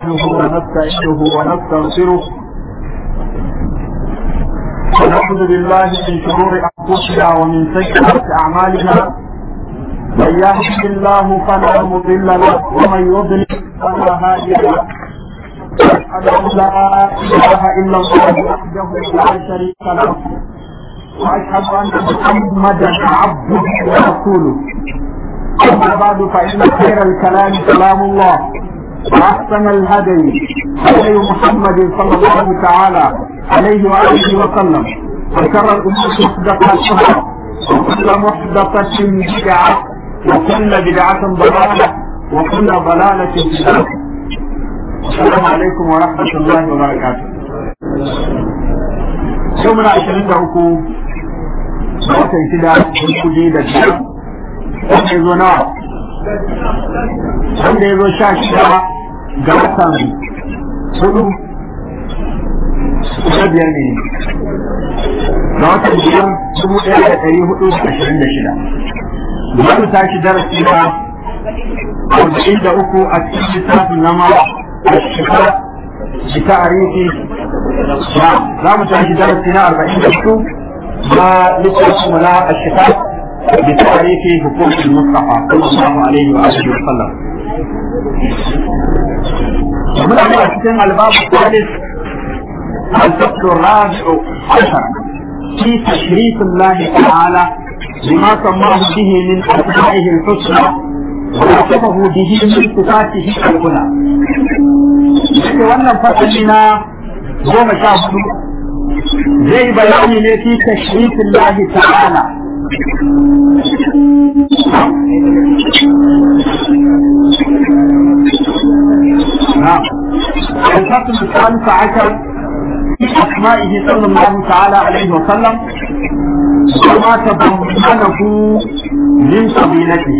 ونستعينه ونستغفره ونعوذ بالله من شرور انفسنا ومن سيئات اعمالنا من يهده الله فلا مضل له ومن يضلل فلا هادي له اشهد ان لا اله الا الله وحده لا شريك له واشهد ان محمدا عبده ورسوله اما بعد فان خير الكلام كلام الله واحسن الهدي هدي محمد صلى الله تعالى عليه واله وسلم وشر الامور محدثاتها وكل محدثه بدعه وكل بدعه ضلاله وكل ضلاله في النار. السلام عليكم ورحمه الله وبركاته. يومنا 23 watan shida kudi da biyar wanda ya zo nawa wanda ya zo 16 ga watan 4 na biyar ne ga watan 1426 za mu tashi darasi na 43 a cikin littafin nama a shekara shika a riki za mu tashi darasi na 44 ما لتسمى لا الشفاء بتاريخ حقوق المصطفى صلى الله عليه وآله وسلم. ومن أحسن الباب الثالث الفصل الرابع عشر في تشريف الله تعالى بما سماه به من أسمائه الحسنى ووصفه به من صفاته العلى. وأن فصلنا هو مشاهد زي بياني ne في تشريف الله تعالى الفصل الثالث عشر في أسمائه صلى الله تعالى عليه وسلم وما تضمنه من قبيلته.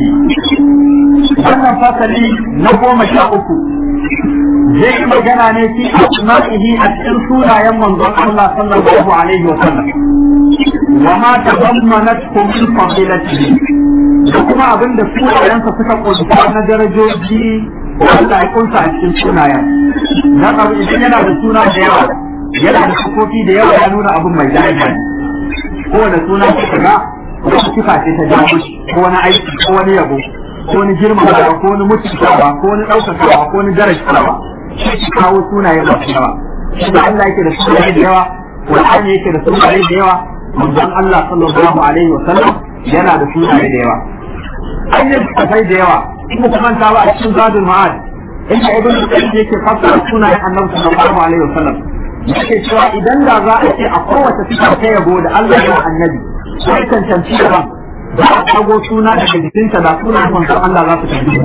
هذا الفصل نقوم شاؤكم zai yi magana ne fi asma'ihi a cikin sunayen manzon Allah sallallahu alaihi wa sallam wa ma tadammanathu min fadilatihi da kuma abinda sunayensa suka kunsa na darajoji wanda ya kunsa a cikin sunayen dan abu idan yana da suna da yawa yana da sifofi da yawa ya nuna abin mai daraja ne kowane suna suka ga wata sifa ce ta jawo ko wani aiki ko wani yabo ko wani girmamawa ko wani mutuntawa ko wani ɗaukakawa ko wani darajawa shi kawo sunaye masu yawa shi da Allah yake da sunaye da yawa Qur'ani yake da sunaye da yawa manzon Allah sallallahu alaihi wa sallam yana da sunaye da yawa ayyukan tafai da yawa kuma kuma ta ba a cikin zadul ma'ad inda ibn qayyim yake fassara sunayen annabi sallallahu alaihi wa sallam yake cewa idan da za a ce a kowace sifa ta yabo da Allah ya annabi sai cancanci da za a kago suna daga jikinsa da sunan manzon Allah za su tafi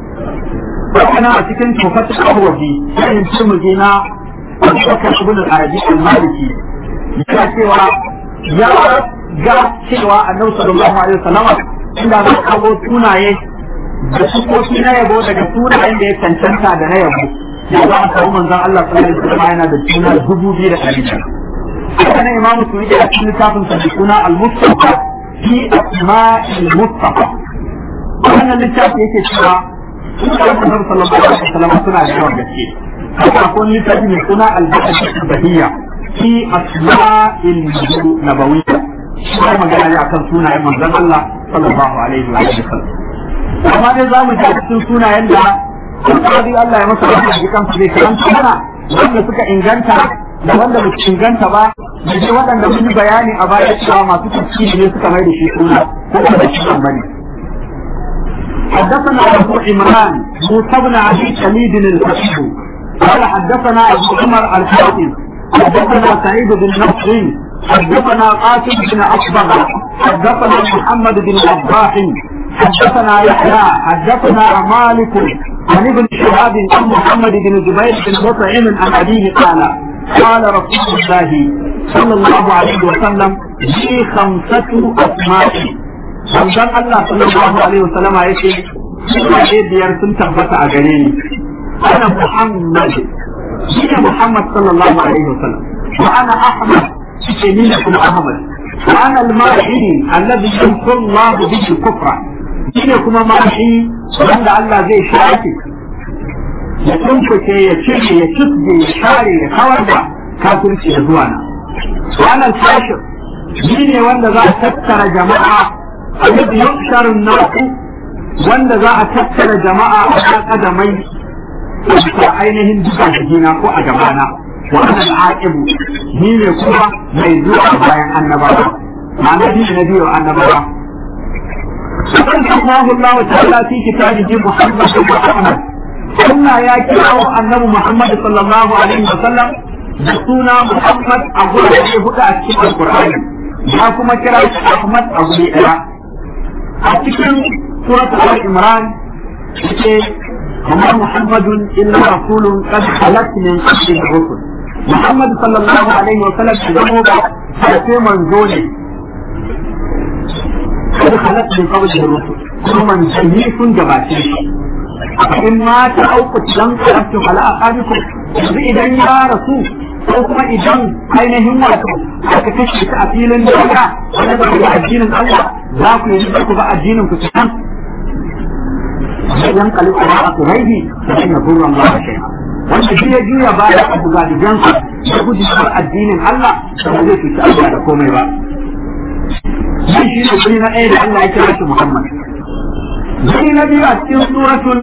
وكان أتكلم تفتح أهوجي يعني ترمجي نا أتفكر ابن العربي المالكي يكاسيوا يا جاء سيوا النبي صلى الله عليه وسلم إلا ذا أبو توناي بسوكوتي نا يبو دقا تونا عند يتنشنتا دنا يبو يبا أسأل من ذا الله صلى الله عليه وسلم عنا دتونا الهبو بير أبينا كان إمام سويد أكل كافن سبقنا المصطفى في أسماء المصطفى وأنا اللي شاف يكي النبي صلى الله عليه وسلم سنة الجواب جسيد أقول لتجد من سنة البحث البهية في أسماء النبوية شيء ما قال لي أكثر سنة من الله صلى الله عليه وسلم وما نظام جاءت سنة عندها هذه الله يمسك الله بكم في كلام سنة wanda suka inganta da wanda ba su inganta ba da dai waɗanda mun bayani a baya cewa masu tafsiri ne suka mai da shi suna ko da shi bane. حدثنا أبو عمران موسى بن أبي حميد الفقيه قال حدثنا أبو عمر الحافظ حدثنا سعيد بن نصر حدثنا قاسم بن أصبغ حدثنا محمد بن وضاح حدثنا يحيى حدثنا مالك عن ابن شهاب عن محمد بن جبير بن مطعم عن أبيه قال قال رسول الله صلى الله عليه وسلم لي 5 أسماء manzon Allah sallallahu alaihi wasallama yake sunaye biyar sun tabbata a gare ni ana Muhammad shine Muhammad sallallahu alaihi wasallam wa ana Ahmad shine ni da kuma Ahmad wa ana al-Mahdi alladhi yamhur Allah bihi kufra shine kuma Mahdi wanda Allah zai shafe ya tumfuke ya cire ya cifge ya share ya kawar da kafirci da zuwa na wannan tashir shi ne wanda za a tattara jama'a a yadda yusharun nasu wanda za a tattara jama'a a kan kadamai a ainihin duka jikina ko a gabana wannan aqibu shi ne kuma mai zuwa bayan annabawa ma'ana shi na biyo annabawa sallallahu Allah ta'ala fi kitabihi Muhammad Muhammad Allah ya kirawo annabi Muhammad sallallahu alaihi wa sallam da suna Muhammad a gurbe hudu a cikin Al-Qur'ani ya kuma kira shi Ahmad a gurbe daya a cikin suratul Al-Imran yake وما محمد إلا رسول قد خلت من قبله الرسل محمد صلى الله عليه وسلم جنوبا حتى منزولي قد خلت من قبله الرسل كل من جميع جباتي فإن مات أو قتلن قلبتم على أقابكم إذا يا رسول ko kuma idan ainihin wato aka kashe ta a filin daga wanda ba ku addinin Allah za ku yi ku ba addinin ku cikin yan kalli kuma a kuraihi da shi na burin Allah da shai'a wanda shi ya juya baya a buga digansa da gudu bar addinin Allah da ba zai cuci Allah da komai ba shi ne guri na ɗaya da Allah ya kira shi Muhammad guri na biyu a cikin suratul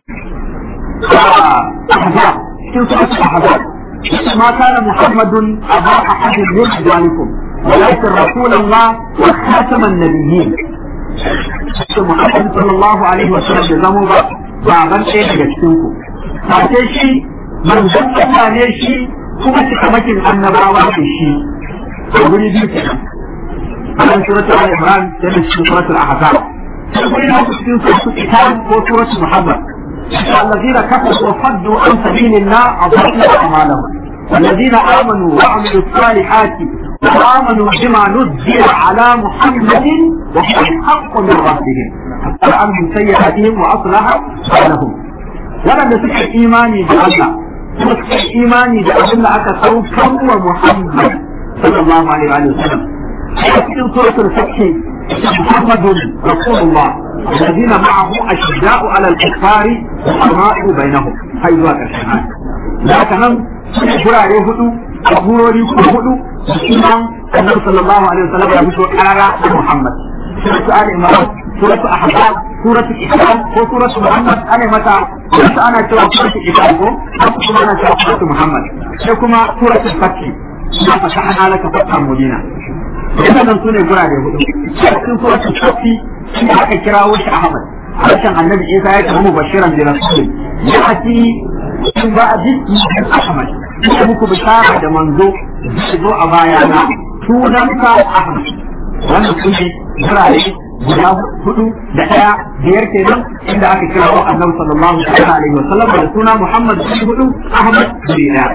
Ahzab cikin suratul Ahzab ما كان محمد أبا أحد من رجالكم ولكن رسول الله وخاتم النبيين محمد صلى الله عليه وسلم جزموا بابا إيه جسنكم فاتشي من جمع عليشي كما تكمكن النباوة في يقول يجيب على سورة آل عمران تلك سورة الأحزاب يقول لهم في سورة الكتاب وسورة محمد الذين كفروا وصدوا عن سبيل الله أضلوا أعمالهم والذين آمنوا وعملوا الصالحات وآمنوا بما نزل على محمد وهو الحق من ربهم حتى عنهم سيئاتهم وأصلح حالهم ولم يصح إيماني بالله يصح إيماني بأن أكثر كم محمد صلى الله عليه وسلم في سورة الفتح محمد رسول الله الذين معه أشداء على الكفار رحماء بينهم حيث كان لكن gurare hudu a gurori hudu da sunan annabi sallallahu alaihi wasallam ya fito karara da Muhammad suratu Ali Imran suratu Ahzab suratu Isra ko suratu Muhammad ana mata wasu ana cewa suratu Isra ko kuma ana cewa suratu Muhammad sai kuma suratu Fatih ya fatahna laka fathan mubina wannan sune gurare hudu cikin suratu Fatih shi aka kirawo shi Ahmad harshen annabi Isa ya tafi mubashiran bi rasul ya ati in ba a jiki Ahmad ina muku bishara da manzo zai zo a bayana sunansa Ahmad wannan sun ne gurare guda hudu da ɗaya biyar kenan inda aka kira wa annabi sallallahu alaihi wa sallam da suna Muhammad hudu Ahmad guri ɗaya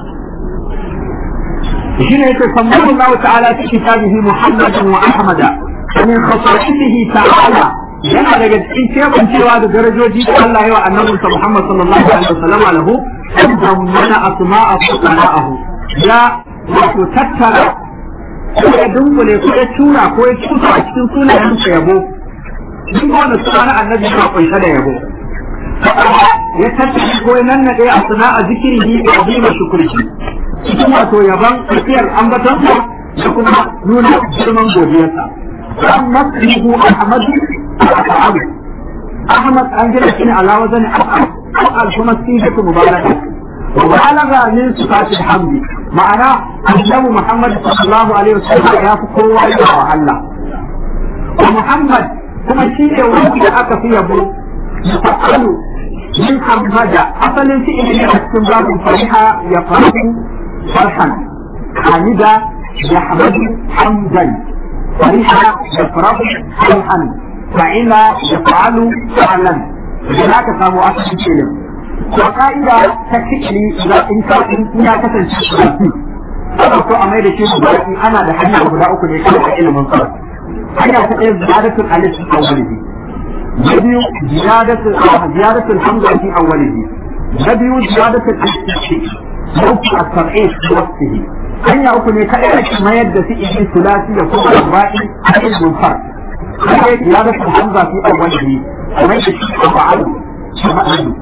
shi ne yake sammahu Allah ta'ala fi kitabihi Muhammadan wa Ahmada min khasa'atihi ta'ala yana daga cikin kebancewa da darajoji da Allah ya wa annabinsa Muhammad sallallahu alaihi wasallam lahu dan mana asma'a fuqara'ahu ya wato tattara ko ya dunkule ko ya tura ko ya tusa a cikin sunayen sa yabo duk wanda sunan annabi ya kunsha da yabo ya tattara ko ya nannade asma'a zikrihi wa azima shukrihi cikin wato yaban tafiyar ambatonsa da kuma nuna girman godiyarsa amma ismuhu Ahmad أحمد أنجل إن على وزن أفعل كما سيجة مبالغة وبالغ من صفات الحمد معناه أنه محمد صلى الله عليه وسلم يفقه وعلا ومحمد كما شيء وجد أكفي أبو يفعل من حمد أصل شيء من الاستنباط فرحة يفرح فرحا حمد يحمد حمدا فرحة يفرح فرحا فإن يفعل فعلا هناك سامو أصل الكلم وقائدة تكتلي إذا إنك كسر شيء أقول أمير شيء مباركي أنا لحديث أبداؤك ليكون علم منصرف حاجة تقول زيادة الألف في أوله نبي زيادة الحمد في أوله نبي زيادة الألف موقع الترعيش في وقته أن يكون يكون ما يدفع إليه ثلاثي يكون الرائي علم منصرف زيادة الحمد في أوله ومن يشيء فعله شمأله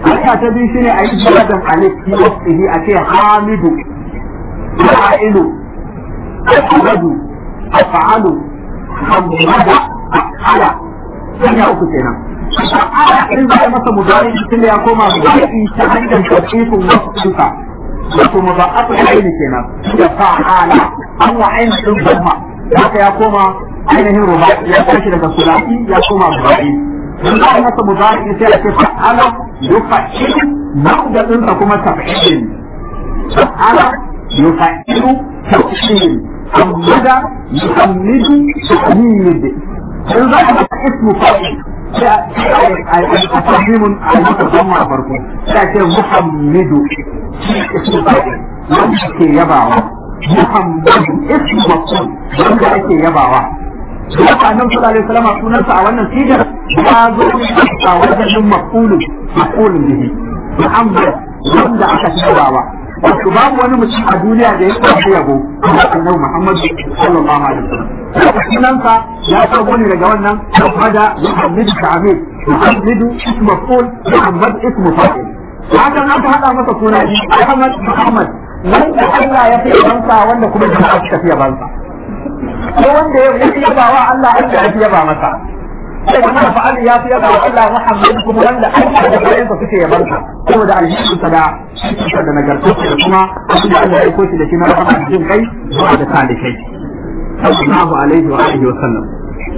haka ta biyu shine a yi jiradin alif fi wasfihi a ce hamidu fa'ilu ahmadu af'alu hamada ala hanya uku kenan ala in zai masa mudari tun da ya koma mudari ta hanyar tafsifin wasfinsa wato mudafa'u aini kenan da fa'ala an wa aini din goma haka ya koma ainihin rubai ya tashi daga sulasi ya koma rubai in za a masa mudari sai a ce fa'ala yufa'ilu ma'udadinsa kuma taf'il fa'ala yufa'ilu taf'il hamada yuhammidu tahmid in za a masa ismu fa'il sai a tafhimun a masa zama a farko sai a ce muhammidu ismu fa'il wanda ke yabawa muhammadu ismu maf'ul wanda ake yabawa haka annabi sallallahu alaihi wasallam sunansa a wannan sigar ya zo a wajen maf'ulun bihi Muhammad wanda aka tabawa wato babu wani mutum a duniya da ya samu yabo annabi Muhammad sallallahu alaihi wasallam sunansa ya sauko ne daga wannan Muhammad Muhammad Muhammadu ismu maf'ul Muhammad ismu fa'il haka aka hada masa suna Muhammad Muhammad wanda Allah ya fi bansa wanda kuma jama'a suka fi bansa ko wanda ya fi yaba wa Allah Allah ya fi yaba masa sai kuma fa'al ya fi yaba wa Allah Muhammad kuma wanda Allah da bayan sa suke yabansa saboda alheri sada da nagarta da kuma Allah ya koyi da shi na rahama jin kai zuwa da salikai sallallahu alaihi wa alihi wa sallam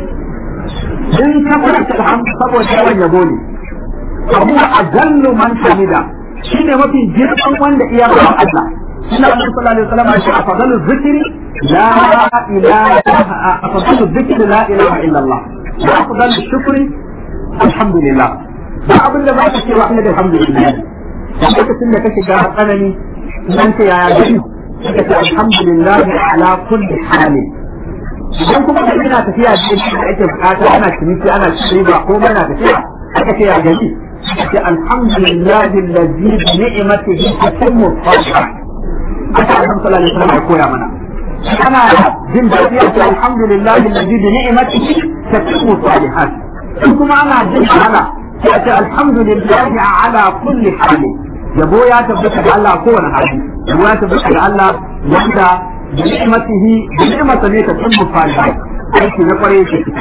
in ka fara alhamdu saboda yawan yabo ne abu ajallu man hamida shine mafi girman wanda iya ba Allah Inna Allah sallallahu alaihi wasallam ya ce afdalu dhikri la ilaha afdalu dhikri la ilaha illa Allah wa afdalu shukri alhamdulillah ba abin da zaka ce wa alhamdulillah dan lokacin da kake ga tsanani nan ce ya gani kake ce alhamdulillah ala kulli hal idan kuma kana tafiya da ake bukata ana ciniki ana shiriba ko mana tafiya aka ce ya gani kake alhamdulillah alladhi bi ni'matihi tatimmu as-salihah aka Annabi sallallahu alaihi wasallam ya koya mana ana jin daɗi a alhamdulillah alladhi bi ni'matihi tatimmu as-salihat kuma ana jin wahala sai ce alhamdulillah ala kulli hal yabo ya tabbata ga Allah kowane hali yabo ya tabbata ga Allah wanda bi ni'matihi bi ni'matihi ne tatimmu as-salihat aiki na kware yake fita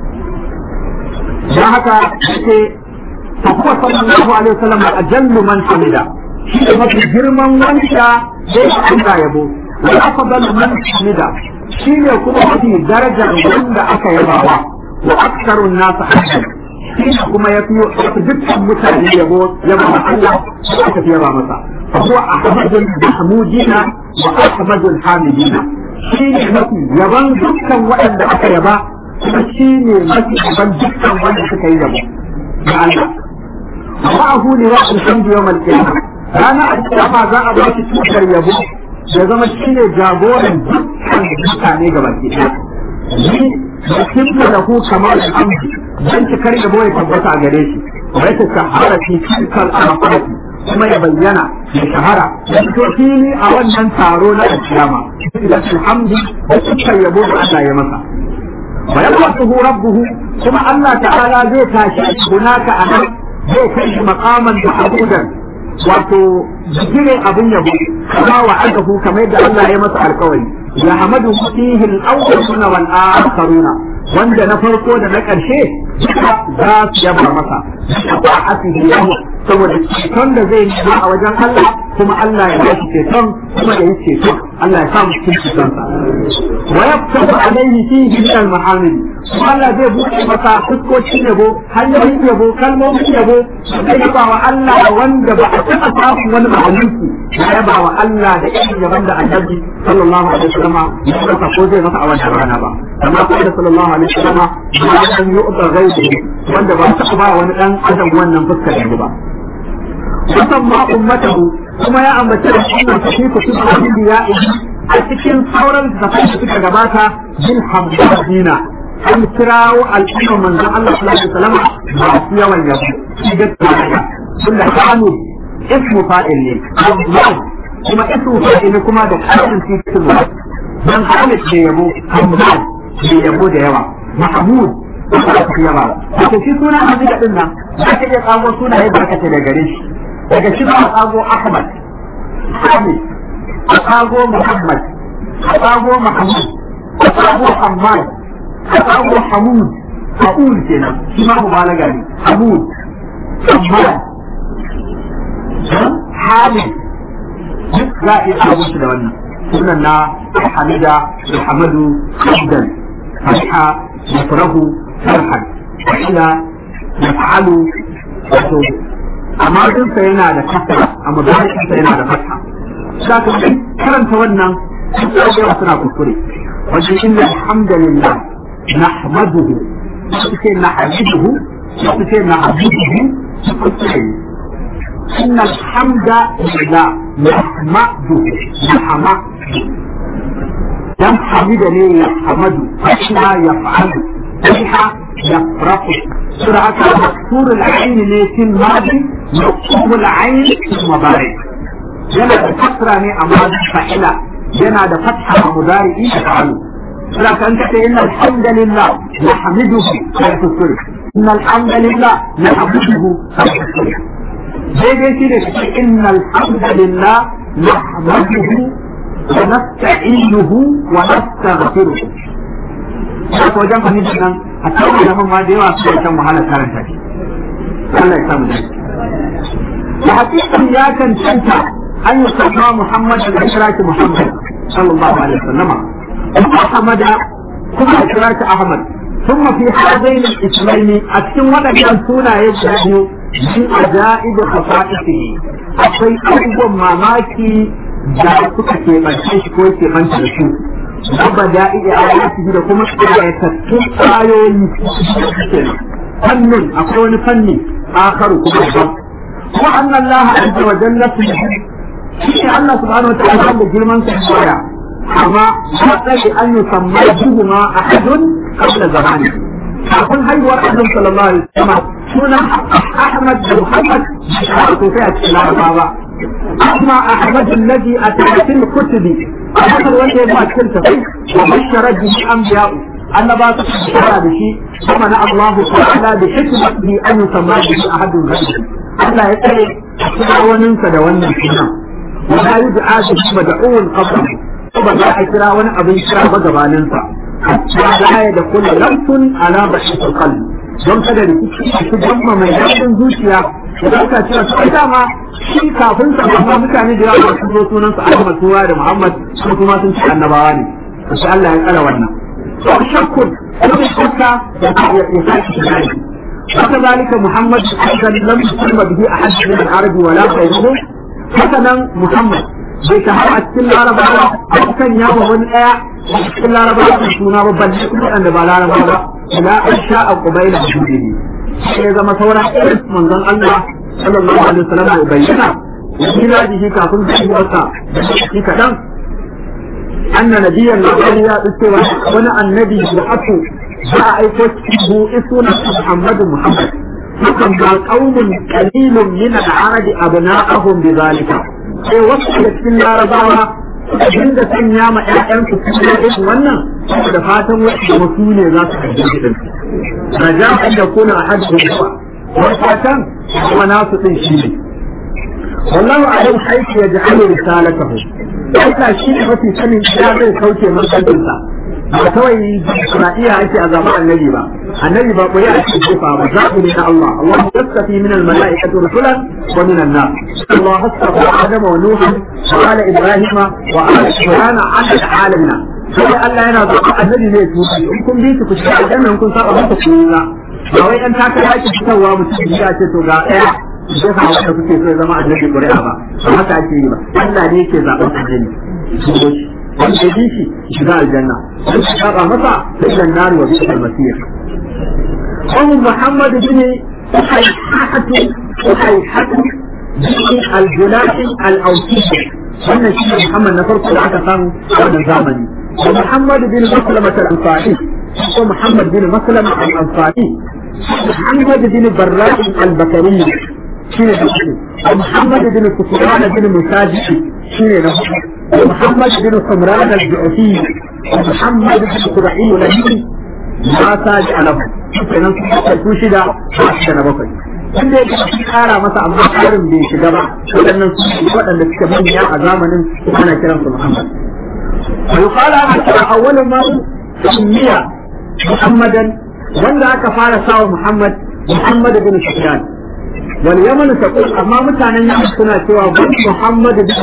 dan haka sai fa kuma sallallahu alaihi wasallam ajallu man hamida shi ne mafi girman wanda zai Allah yabo wa afdal man hamida shi ne kuma mafi darajar wanda aka yabawa wa aktharun nas hamdan shi ne kuma yafi dukkan mutane yabo yaba Allah aka yaba masa fa huwa ahmadul mahmudina wa ahmadul hamidina shi ne mafi yaban dukkan waɗanda aka yaba kuma shi ne mafi yaban dukkan wanda suka yi yabo ga Allah ma'ahu ne wa alhamdu yawmal qiyamah rana a kiyama za a ba shi tutar yabo da zama shi ne jagoran dukkan mutane ga baki ɗaya ni da kimta da ku kamar alhamdu dan cikar yabo ya tabbata a gare shi wa ya shahara fi tilkal amfani kuma ya bayyana ya shahara ya fito fili a wannan taro na kiyama da alhamdu da cikar yabo da Allah ya masa wa yaqtuhu rabbuhu kuma Allah ta'ala zai tashi hunaka anan zai kai shi maqaman mahmudan wato jire abin yabo kama wa adahu kamar da Allah ya masa alƙawari ya hamadu fihi al-awwaluna wal akharuna wanda na farko da na ƙarshe za su yaba masa ba a cikin yawa saboda ceton da zai yi a wajen Allah kuma Allah ya ba shi ceton kuma ya yi ceton Allah ya sa mu cikin cetonsa wa yaftahu alayhi fihi min al-mahamid Allah zai buɗe masa fuskocin yabo hanyoyin yabo kalmomin yabo zai yaba wa Allah wanda ba a taɓa samun wani mahaluki ya yaba wa Allah da irin yaban da Annabi sallallahu alaihi wasallam ya masa ko zai masa a wannan rana ba amma ko da sallallahu alaihi wasallam ya san yu'ta ghaibi wanda ba ta ba wani dan adam wannan fuskar yabo ba wannan ma ummatahu kuma ya ambace da shi ne cikin kutubin ya a cikin sauran da suka gabata bil hamdina an kirawo al'umma manzon Allah sallallahu alaihi wasallam ba su yawan yabo shi gaskiya tunda kanu ismu fa'il ne kuma ismu fa'il kuma da ƙarfin cikin dan Hamid da yabo Hamdan da yabo da yawa Mahmud ku yaba to shi sunan Hamida din nan za ka iya kago sunaye barkata da gare shi daga shi ba kago Ahmad Hamid kago Muhammad kago Mahmud kago Hammad kago Hamud Haul kenan shi ma mubalaga ne Hamud Hammad Hamid duk za a iya kago shi da wannan sunan na Hamida da Hamadu Hamdan Fatiha yafrahu farhan ila yaf'alu wato amma dinsa yana da kasara amma dinsa yana da fatha saka karanta wannan sai suna kuskure wajen inna alhamdulillah nahmaduhu sai nahmaduhu sai nahmaduhu kuskure inna alhamdulillah nahmaduhu dan hamida ne ya hamadu fasha ya fa'alu فيها يفرح سرعة مكسور العين ليتم ماضي مكسور العين المضارع جنا بفترة أماد فعلا جنا بفتحة مضارع يفعله سرعة أنت إن الحمد لله نحمده فيكسره إن الحمد لله نحمده فيكسره إن الحمد لله نحمده ونستعينه ونستغفره ko wajen fahimtar nan a cikin zaman ma da yawa su da kan wahala karanta shi Allah ya samu dace da hakikan ya cancanta an yi sabba Muhammad da shiraki Muhammad sallallahu alaihi wasallam Ahmad kuma shiraki Ahmad ثم في هذين الاسمين أتم ودكان سونا يجعل من عجائب خصائصه أقول أبو ماماكي جاءتك كيف كوي كيف تشوف وبدائع آياته لكم يتكون آيوي فن أقول فن آخر كبير وأن الله عز وجل في الله سبحانه وتعالى بجرمان سبحانه أما حتى أن يسمى بهما أحد قبل زمانه أقول هاي ورحمة صلى الله عليه وسلم سنة أحمد بن محمد وفيها الأربعة أما أحمد الذي أتى في الكتب أحمد وجه ما كنت فيه وبشر به أنبياء أن بعض الشهادة بشيء ومنع الله تعالى بحكمته أن يسمى به أحد غيره الله يسأل وننسى دوانا الكلام ولا يدعى به مدعو قبله وبدأ إكرا ونأبي إكرا وجبا ننسى حتى لا يدخل لمس على بحث القلب don kada da su jamma mai daɗin zuciya da ɗauka cewa su dama shi kafin sa amma mutane da yawa su zo sunan su Ahmad Suwa da Muhammad su kuma sun ci annabawa ne to sai Allah ya tsara wannan to shakkun kuma shakka da ya saki shi haka zalika Muhammad aidan lam yusamma bihi ahad min al-arab wala ghayruhu haka nan Muhammad bai shahara a cikin larabawa kan ya ba wani ɗaya a cikin larabawa da suna babban da ba larabawa ba لا أشاء قبيل وجوده إذا ما صورا من ظن الله صلى الله عليه وسلم يبينها وإلى هذه كافر به وقع في كلام أن نبيا الأولياء استوى وأن النبي بعثه جاء يكتبه اسمه محمد فكم قوم قليل من العرب أبناءهم بذلك وصلت في الأربعة abinda sanya ma ƴaƴansu kuma irin wannan da fatan wasu ne za su haɗu din raja an da kuna a hajji zuwa wani fatan kuma nasu din shi ne wallahu alim haifu ya ja'alu risalatahu Allah shi ne mafi sanin ya zai kauce manzancinsa ba kawai Isra'iya ake a zama annabi ba annabi ba koyi a cikin jefa ba zaɓi ne na Allah Allah yastafi min al-mala'ikati rusulan wa min an-nas Allah hasafa Adam wa Nuh wa ala Ibrahim wa ala Ibrahim ala alamin sai Allah yana zaɓa annabi ne tuka in kun bi ku shiga aljanna kun saba masa kuma ba wai an taka yaki fitarwa mutum ya ce to ga ɗaya jefa wanda kuke so ya zama annabi ƙuri'a ba haka ake yi ba Allah ne yake zaɓar annabi wanda ya shi shiga aljanna wanda ya saba masa sai dan nari wa bi'al masir qawm Muhammad bin Uhayhatu bin al-Julahi al-Awsi wannan shi Muhammad na farko da aka samu a wannan zamani Muhammad bin Maslamah al-Ansari ko Muhammad bin Maslamah al-Ansari Muhammad bin Barrah al-Bakari shine da shi Muhammad bin Sufyan bin Musajid shine da shi محمد بن سمران الجعفي ومحمد بن قرعي الأمين ma sa ji alahu kenan su shida ba shi da na bakwai wanda yake su kara masa amma karin bai shiga ba waɗannan su waɗanda suke manya a zamanin ana kiransu Muhammad wa yuqala awwalu ma sumiya Muhammadan wanda aka fara sawa Muhammad bin Sufyan wal yaman taqul amma mutanen yaman suna cewa Muhammad bin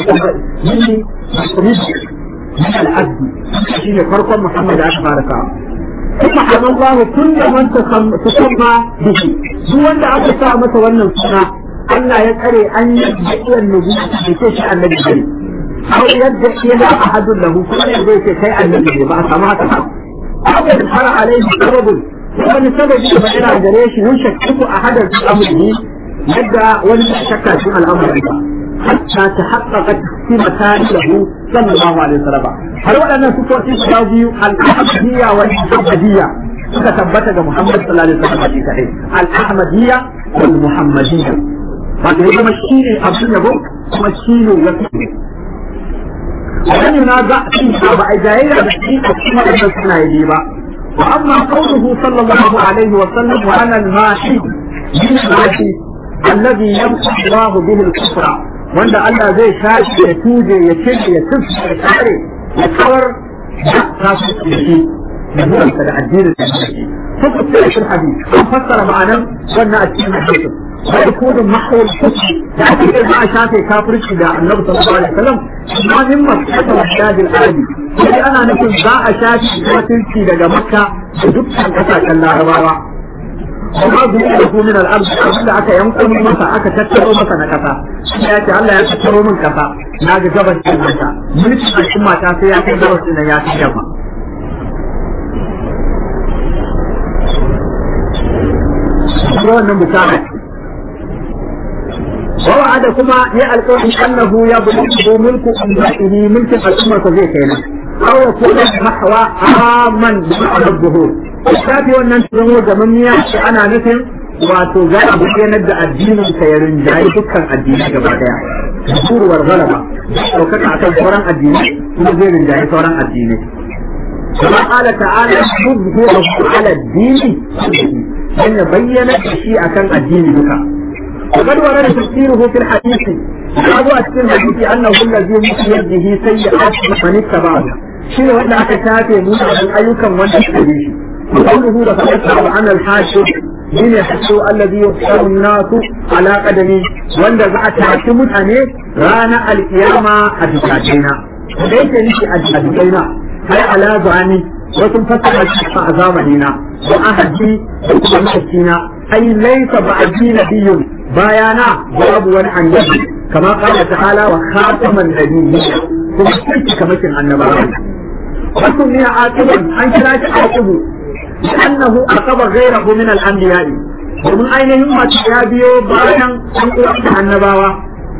al-Abdi shine farkon Muhammad da aka fara sawa kuma Allah kullu man tusamma bihi duk wanda aka sa masa wannan suna Allah ya tsare an yi da nubuwa da ke shi annabi ne aw yadda yana ahadun lahu kuma zai ce kai annabi ne ba a samu haka ba abin har alaihi sababun wani sababi da yana gare shi mun shakku a hadar amri yadda wani shakka cikin al'amari ba hatta ta haqqaqa simatani lahu sallallahu alaihi wasallam har waɗannan sufofi guda biyu al-ahmadiyya wal muhammadiyya suka tabbata ga Muhammad sallallahu alaihi wasallam shi kadai al-ahmadiyya wal muhammadiyya wato ya zama shine abin yabo kuma shine wasu wannan yana za a ba a jayayya da shi a cikin wannan suna yi ba wa amma qawluhu sallallahu alaihi wasallam wa ana al-mashi min al-mashi alladhi yamsu Allah bihi al-kufra wanda Allah zai shafi ya tuje ya cire ya tufi ya kare ya kawar da kasu shi da zuwansa da addinin da shi suka ce shi hadisi an fassara ma'anar wannan a cikin hadisin wa yakunu mahwul kufri da ake ma shafe kafirci da Annabi sallallahu alaihi wasallam amma min makkah wa shadil arabi sai ana nufin za a shafe kafirci daga Makka da dukkan kasashen Larabawa kuma zuwa da min al-ard da aka yanko masa aka tattaro masa na kasa ya ce Allah ya tattaro min kasa na ga gabas din mata mulkin al'umma ta sai ya kai gabas din ya kai yamma wannan bukata ووعد كما يا القرآن أنه يبلغ ملك أمته ملك الأمة زي كينا أو يكون محوى عاما بمعنى الظهور الشافي wannan zama zamaniya shi ana nufin wato za a bayyana da addinin sa ya rinjaye dukkan addini gaba daya zuruwar galaba daukaka akan sauran addini kuma zai rinjaye sauran addini kama qala ta'ala subhanahu ala ad-din ya bayyana shi akan addini duka وقد ورد تفسيره في الحديث هذا أكثر الحديث أنه الذي يمشي يده سيئات من اتبعه شيء وإن أكتاته من أيكم والتشبيه وقوله لفقد عن الحاشر من يحسوا الذي يحشر الناس على قدمه وأن دفعت حاكمت أنه رانا القيامة أجتاجينا وليس نشي أجتاجينا هي على ذعني وتنفتح الشفاء زامننا وأهدي وكما أي ليس بعدي نبي bayana babu wani annabi kama qala ta'ala wa khataman nabiyyin kuma shi kamakin annabawa wato ne aqiban an kira shi aqibu annahu aqaba ghayrahu min al-anbiya'i domin ainihin mace ya biyo bayan an uwa annabawa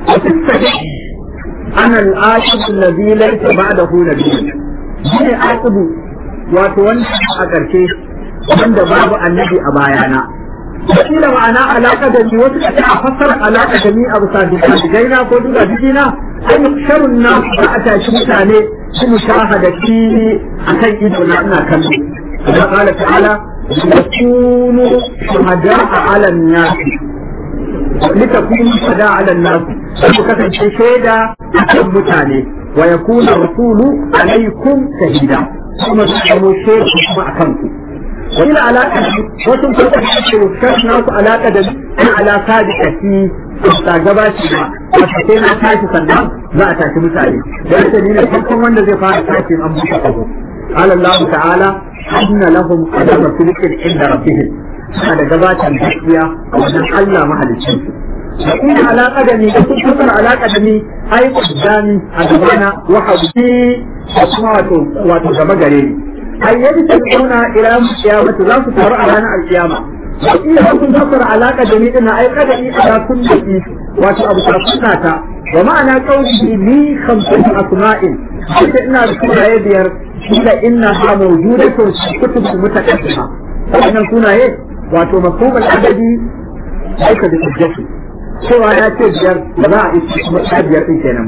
ana al-aqib alladhi laysa ba'dahu nabiy shi aqibu wato wanda a karshe wanda babu annabi a bayana وقيل معنى علاقة دمي وتفسر علاقة دمي أبو صادق جينا فودولا بجينا أن يحشر الناس فأتى شمساني بمشاهدة فيه أكي إدونا أنا كمي كما قال تعالى لتكونوا شهداء على الناس لتكونوا شهداء على الناس فكتن شهيدا أكمتاني ويكون الرسول عليكم شهيدا ثم تكونوا شهيدا أكمتم وإلى علاقة وتم تتحدث ناس علاقة على صادقة استعجباتنا وفتينا تاشي صنع لا تاشي مساعي لأن دليل الحكم وأن ذي فارق تاشي أمو شقه قال الله تعالى أن لهم قدم صدق عند ربهم هذا جبات الحكية وأن الله محل الشمس وإن علاقة دمي وتم علاقة دمي أي قدامي أجبانا وحبتي أسماته وتجمع أن يجتمعون إلى يوم القيامة لا تظهر على القيامة وإذا كنت تظهر علاقة جميعنا أي قدري على كل شيء وتأبطرقناك ومعنى قوله لي 5 أسماء فإنها بكل عيبير إلا إنها موجودة في كتب المتكلمة فإن نكون إيه ومفهوم العددي ليس بحجته سوى يأتي بير لا يستمع بير إنسانا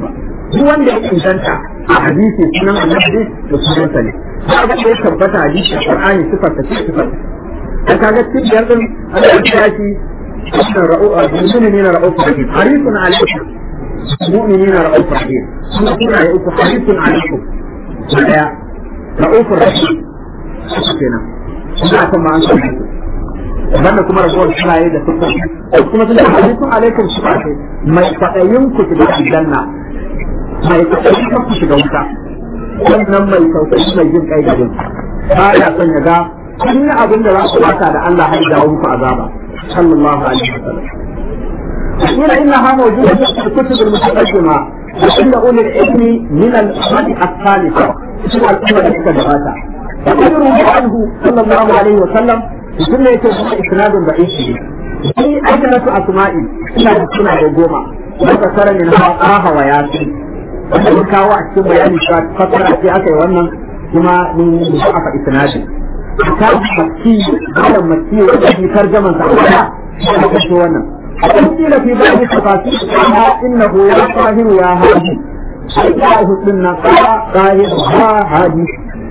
duk wanda ya inganta a hadisi sunan annabi da sunansa ne ba ga ya tabbata hadisi Qur'ani sifar ta sifar da kaga cikin din Allah ya ce inna ra'u'a mu'minina ra'ufur rahim harisun alaykum mu'minina ra'ufur rahim sunna ya uku harisun alaykum ya ra'ufur rahim kenan ina kan ma an san banda kuma ragowar sunaye da suka kuma sun da hadisun alaikum su ba ce mai kwaɗayin ku shiga aljanna mai kwaɗayin ku shiga wuta wannan mai sauƙaƙi mai jin kai da jin ba ya son ya ga kun yi abin da za ku bata da Allah har da muku azaba sallallahu alaihi wasallam kira innaha mawjudatun fi kutub al-mutaqaddima wa inda ulil ilmi min al-ummat as-salifa su al-umma da suka gabata wa qadru anhu sallallahu alaihi wasallam mutum ne yake kuma isnadun da ishi ni ajratu asma'i ina da suna da goma wanda tara ne na qaha wa yasin wanda mun kawo a cikin bayani cewa fasara sai aka yi wannan kuma mun aka isnadi ta makki da makki wanda shi tarjaman sa aka kawo wannan قيل في بعض التفاسير انه يا طاهر يا هادي الله سنة طاهر هادي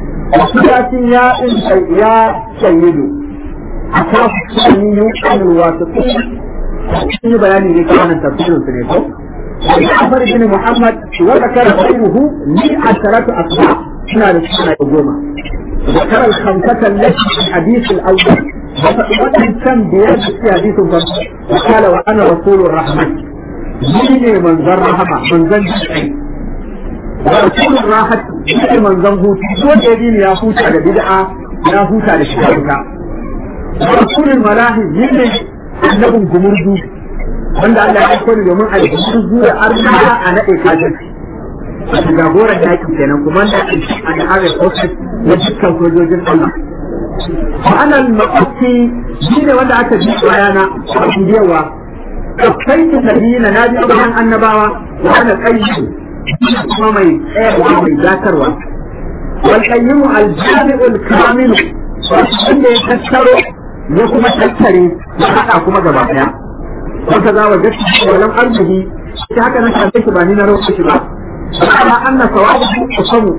يا سيد أساس الثاني عن الواسطين في بيان كان تفسير سنته جعفر بن محمد وذكر غيره 10 أصحاب هنا لسنة الجمعة ذكر الخمسة التي في الحديث الأول وكان كم بيد في حديث وقال وأنا رسول الرحمة جيني من ذا الرحمة من ذا الجسعي ورسول الراحة جيني من ذا الهوت وجدين يا هوت على بدعة يا هوت على شكاكا ورسول الملاهي جيني أنهم جمردو wanda Allah ya kone domin a yi zuwa arna a naɗe kajinci a jagoran yakin kenan kuma da a da harin ofis na dukkan sojojin Allah ma'ana al-maqsi shine wanda aka ji bayana a bidiyawa kai ki sabina na ji bayan annabawa wa ana qayyu kuma mai tsayarwa mai zakarwa wal qayyimu al-jami'u al-kamil wanda ya tattaro ya kuma tattare ya hada kuma gaba daya wanda za wa gaske walam arzihi shi haka nan kan take ba ni na rawa shi ba amma anna sawabu qusamu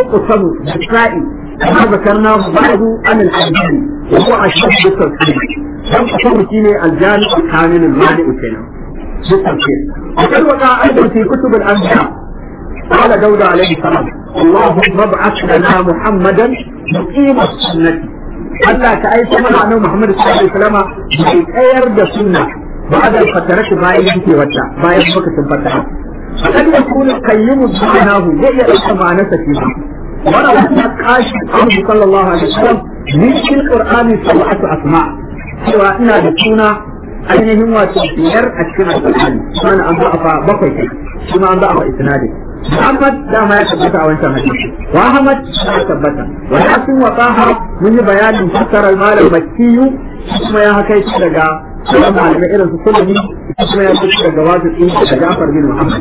bisa'i كما ذكرناه بعد عن الحديث وهو أشد بالتفسير كم قصرتين الجانب الكامل المانع كنا بالتفسير وقد وقع أيضا في كتب الأنبياء قال داود عليه السلام اللهم ابعث لنا محمدا مقيم السنة ألا كأيت منع محمد صلى الله عليه وسلم بخير السنة بعد الفترة باين في وجه باين وقت الفترة فقد يكون القيم سبحانه يأي الأمانة فيها وروى النقاش عنه صلى الله عليه وسلم من القرآن 7 أسماء سوى إنا بسونا أينهم وتنفير أشكال القرآن كان أن ضعف بقيك كما أن ضعف إسناده محمد لا ما يثبت أو أنت حديث وأحمد لا يثبت ولكن وطاها من بيان فسر المال المكي ثم يهكي تلقى سلام على مئر السلمي ثم يهكي تلقى واجب إيه جعفر بن محمد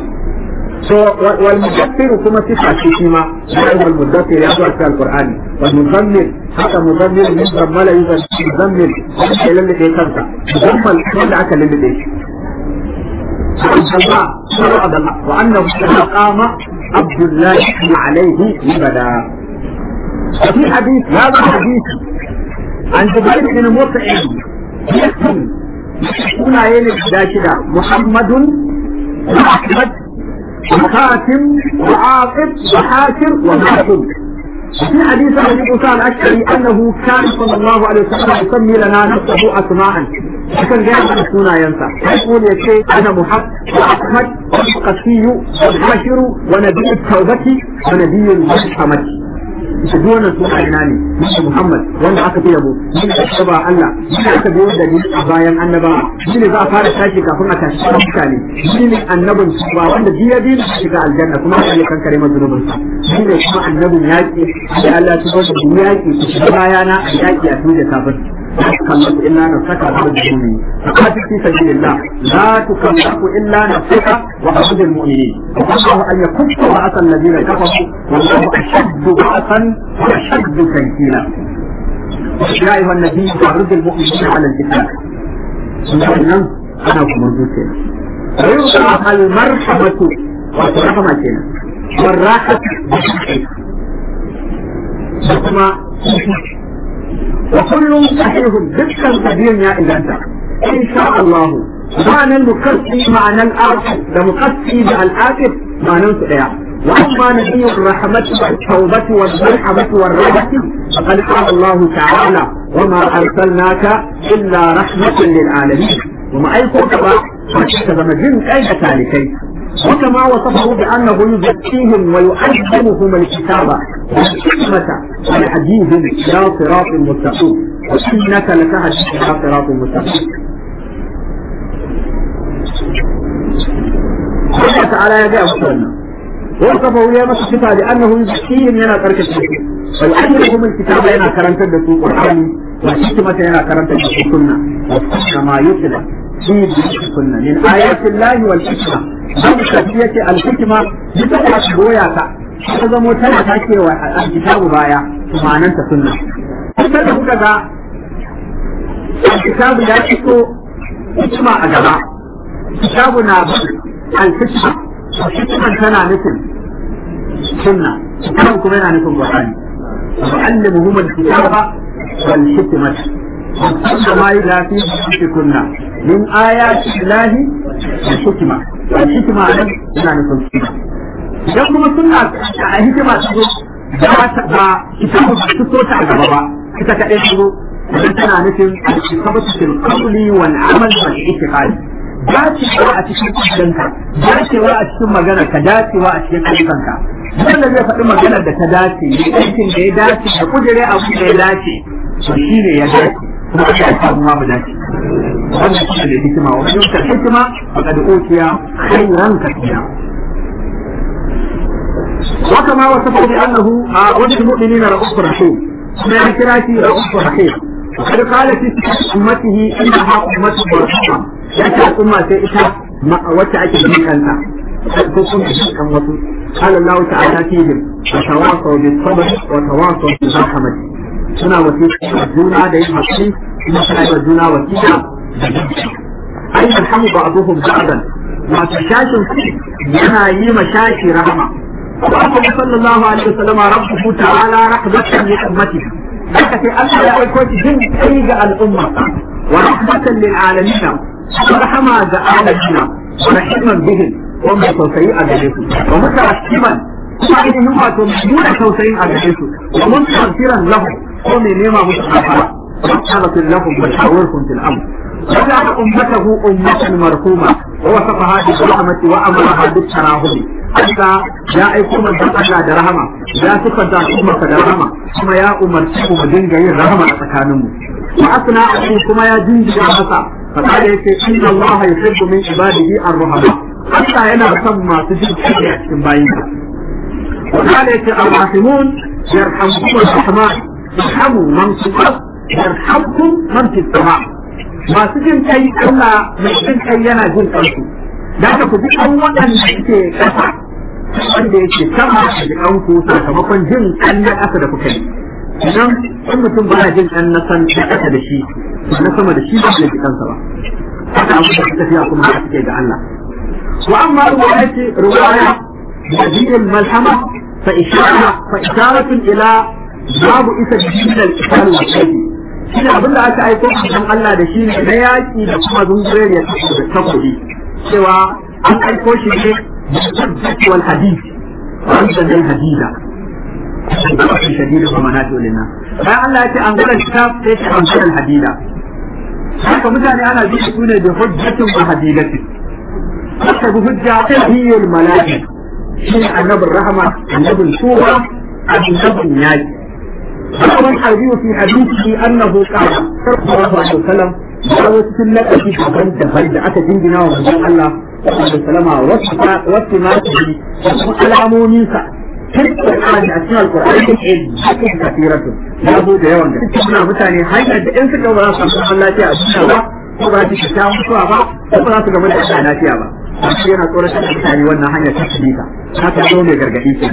والمدثر كما تسعة فيما يعلم المدثر يقرأ في القرآن والمزمل حتى مزمل من ضمال يزمل إلى اللي يكرت مزمل يدعك للي الله شرع الله وأنه قام عبد الله عليه لبدا وفي حديث هذا الحديث عن جبير بن مطعم يكتب هنا يلي داشدا محمد وأحمد وخاتم وعاقب وحاشر ومحكم في حديث ابي موسى الاشعري انه كان صلى الله عليه وسلم يسمي لنا نفسه اسماء فكان جاء سنة ينسى يقول يا شيخ انا محمد واحمد والقسي والحاشر ونبي التوبه ونبي المرحمه دون سنة يناني محمد وانا اكتب ابو من اتبع الله من اكتب يوجد دين ابايا النبا من اذا فارس تاشي كافون اتاشي كالي من النبي سبا وانا دين شكا الجنة كما كان كريم الذنوب من كما النبي ياكي على الله سبحانه ياكي شبايانا ياكي اتوجه كافر لا تكلف الا نفسك وعبد المؤمنين فقاتل في سبيل الله لا تكلف الا نفسك وعبد المؤمنين والله ان يكف بعث الذين كفروا والله اشد بعثا واشد تنكيلا يا ايها النبي تعرض المؤمنين على القتال انا مرجوك ويوضع المرحمه wato rahama kenan warraka da kuma wa kullum sahihun dukkan sabiyan ya inganta insha Allah ma'anar mukassi ma'anar al-akhir da mukassi da al-akhir ma'anar su daya وأما نبي الرحمة والتوبة والمرحمة والرحمة فقد قال الله تعالى وما أرسلناك إلا رحمة للعالمين وما أيقظ فكذا مجن أي ذلكي وكما وصفه بأنه يزكيهم ويعلمهم الكتاب والحكمة ويهديهم إلى صراط مستقيم وإنك لتهدي إلى صراط مستقيم. الله تعالى يجاء وصلنا وصفه يا مسكتا لأنه يزكيهم ينا ترك الشرك ويعلمهم الكتاب ينا كرنت الدسوء القرآن والحكمة ينا كرنت الدسوء السنة وما يتلى في السنة من آيات الله والحكمة بمشكية الحكمة بتبقى بوياتا هذا موتنا تاكي والكتاب بايا ثم أنت سنة هذا كذا الكتاب لا يكون حكمة أجمع كتابنا الحكمة الحكمة كان مثل سنة كانوا كمان نفهم القرآن ويعلمهم الكتاب والحكمة وما إذا في كنا من آيات الله الحكمة والحكمة عليه لا نفهم السنة يوم السنة الحكمة تقول كتاب تسوط على بابا كتاب تقول وأنتنا نفهم الكتابة في القول والعمل والاعتقاد dacewa a cikin kudanka dacewa a cikin magana ka dacewa a cikin ayyukanka wanda zai faɗi maganar da ta dace aikin da ya dace da kudure abu da ya dace to shi ne ya dace kuma aka yi samuwa mu dace wannan shi ne hikima wa wajen ka hikima faqad utiya khayran kathira wa kama wasafa bi annahu wajhu mu'minina ra'ufur rahim kuma ya kira shi ra'ufur rahim وقد قال في أمته إنها أمة مرحمة يأتي الأمة سيئة وتأتي بمكانها قال الله تعالى فيهم وتواصوا بالصبر وتواصوا بالرحمة سنة وسيلة الجنة دين حقين مثل الجنة وسيلة أي يرحم بعضهم بعضا ما تشاشوا فيه ينهي مشاكل رحمة وقال صلى الله عليه وسلم ربه تعالى رحمة لأمته لك في أن يكون جن أيج الأمة ورحمة للعالمين ورحمة العالمين ورحمة بهم وما توسيء أجلسوا ومترحما وعينهم ومحمون توسيء أجلسوا ومنصرا لهم ومن نما متحفرة ومحفرة لهم وشاورهم في الأمر وجعل أمته أمة مرحومة ووصفها بالرحمة وأمرها بالتراهب حتى جاءكم الدقة درهما لا تقدر أمك درهما ثم يا أمرتكم دنجي الرحمة أتكانم وأثنى عليكم يا دنجي الرحمة فقال إن الله يحب من عباده الرحمة حتى ينرسم ما تجد في باينها وقال الراحمون يرحمكم الرحمن يرحموا من في الأرض يرحمكم من في السماء ما تجد أي الله من أي ينا جن أنتم da ka ku duk waɗanda suke ƙasa wanda yake sama da ɗanku sakamakon jin ƙan na ƙasa da kuka yi idan in mutum ba na jin ƙan na san na ƙasa da shi na sama da shi ba da ji kansa ba haka abu da tafiya kuma haka suke ga Allah wa amma ruwaya da bi'il malhama fa isharatun ila babu isa bi'il al-islam wa kayfi shi ne abin da aka aiko kan Allah da shi ne na yaƙi da kuma zungure ya takobi cewa an aiko shi ne da wal hadith wanda zai hadida shi shadidu kuma na dole na bayan Allah ya ce an gura kitab sai shi an gura hadida haka mutane ana bi su ne da hujjatun wa hadidatin haka bi hujja tahiyul malaik shi ne annabin rahama annabin tuba annabin yaki ومن حديث في حديثه أنه قال صلى الله عليه وسلم قالوا سنة في حبان دفايد أتى جنجنا ومجال الله صلى الله عليه وسلم واتماته وعلامو نيسا كيف الآن أثناء القرآن حكم كثيرة يابو ديوان كنا متاني حيث إنسك ولا صلى الله عليه وسلم ولا تكتاو مصوابا ولا تقبل أشعنا تيابا أشيانا قولة الإنسان وانا حاجة تشبيكا هذا دوني قرقائيسا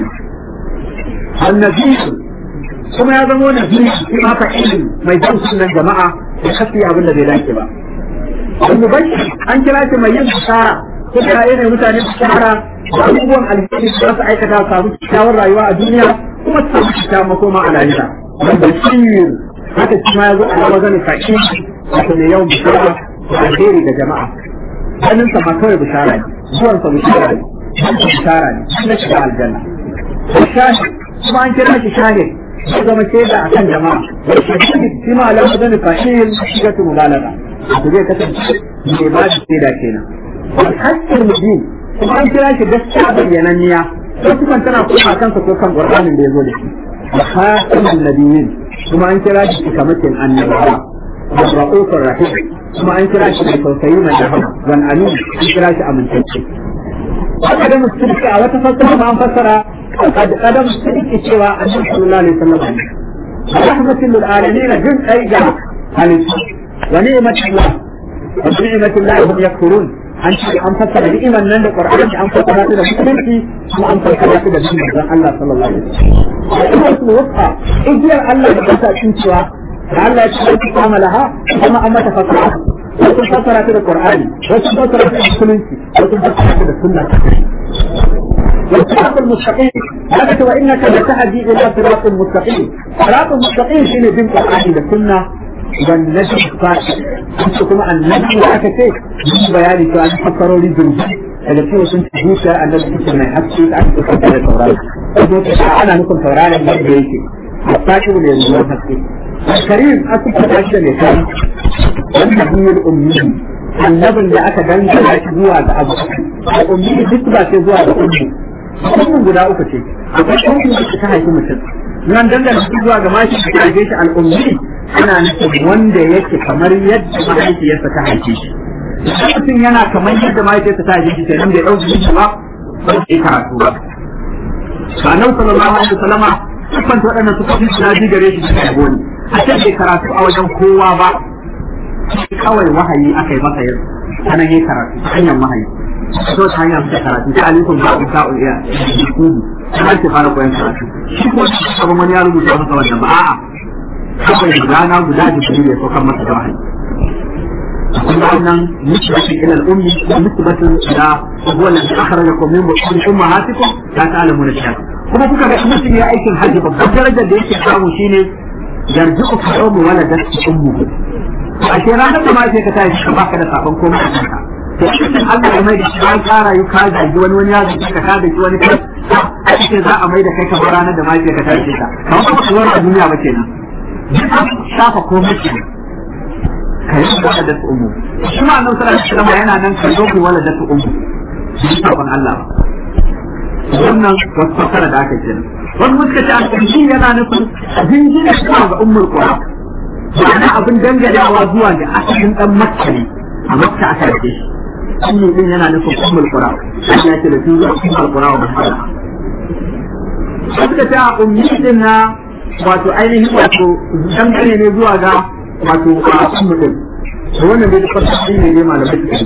النبي kuma ya zama wani jini shi haka ilimi mai jan sunan jama'a da kafi abin da bai dace ba. Wani bai an kira shi mai yin bishara ko da yana mutane bishara abubuwan alheri da su aikata samu kyakkyawar rayuwa a duniya kuma su samu kyakkyawar makoma a lahira wanda shi haka shi ma ya zo a wajen fashi wato ne yawan bishara da alheri da jama'a ganin sa ma kawai bishara ne zuwan sa bishara ne bishara ne na shiga aljanna shahid kuma an kira shi shahid ya zama shaida akan jama'a wa shahid shi ma ala wajen fashi shiga tu mubalaga to zai kasance mai ba da shaida kenan hakkin mubin kuma an kira shi gaskiya bayyananniya wasu kan tana kuma kansa ko kan qur'anin da ya zo da shi khatamul nabiyyin kuma an kira shi kamakin annabawa da ra'ufur rahim kuma an kira shi mai tausayi mai rahama wal amin an kira shi amintacce haka da musulmi a wata fassara ma an fassara kada musulmi cewa annabi sallallahu alaihi wasallam rahmatul lil alamin jin kai ga halittu wa ni'matullah wa ni'matullah hum yakfurun an fassara ni'iman nan da qur'ani an fassara ta da musulunci kuma an fassara ta da sunan Allah sallallahu alaihi wasallam kuma wata igiyar Allah da ta cin cewa Allah ya ce ta amalaha kuma an mata fassara wasu fassara ta da qur'ani wasu fassara ta da musulunci wasu fassara ta da sunna والصراط المستقيم هذا وانك لتهدي الى صراط مستقيم صراط المستقيم شنو بين القران والسنه والنجم الصالح انت كما النجم حكته بياني كان فكروا لي بالجد التي كنت تقول ان النجم ما يحكي عن التوراة انا نكون توراة ما بيجي الصالح اللي يقول حكي الكريم اكثر حاجه اللي كان النبي الامي النبي اللي aka dangana zuwa ga abu ummi duk ba ce zuwa ga ummi kuma guda uku ce akwai ummi da ta haifi mutum nan dangana zuwa ga mashi da haife shi al-ummi ana nufin wanda yake kamar yadda mahaifiyarsa ta haife shi mutum yana kamar yadda mahaifiyarsa ta haife shi kenan bai dauki shi ba sai karatu ba sanan sallallahu alaihi wasallama kan waɗannan sufofi suna ji gare shi da goni a ce bai karatu a wajen kowa ba kawai wahayi aka yi masa yau sanan yayi karatu ta hanyar wahayi so ta hanyar da karatu ta alaikum ba ku sa'u iya kuma ce fara koyon karatu shi ko sabon wani ya rubuta masa wannan ba a'a kawai rana guda da shi ya saukar masa da wahayi kuma wannan nisbatu ila al-ummi wa nisbatu ila huwa alladhi akhrajakum min butun ummahatikum la ta'lamuna shay'a kuma kuka ga mutum ya aikin hajji babbar darajar da yake samu shine yarju'u ka yawmu waladat ummuhu a ce ranar da ma sai ka tashi ka baka da sabon komai a kanka to cikin Allah ya mai da shi an kara yi ka zagi wani ya zagi ka da shi wani kai a cikin za a mai da kai kamar ranar da ma sai ka tashi ka kamar kuma tsoron a duniya ba kenan shafa komai ke ka yi wala da su umu shi ma annabi sallallahu alaihi wasallam yana nan ka zo ku wala da su umu shi sabon Allah ba wannan wasu fasara da aka kenan wani muska ce alƙarshi yana nufin jinjina zuwa ga ummul qura ma'ana abin danganawa zuwa ga asalin dan makka ne a makka aka rike shi ummu din yana nufin ummul qura sai ya ce da su zuwa ummul qura wa basara suka ce a ummi din na wato ainihin wato dangane ne zuwa ga wato a ummu din to wannan bai da fasara ne malamai suka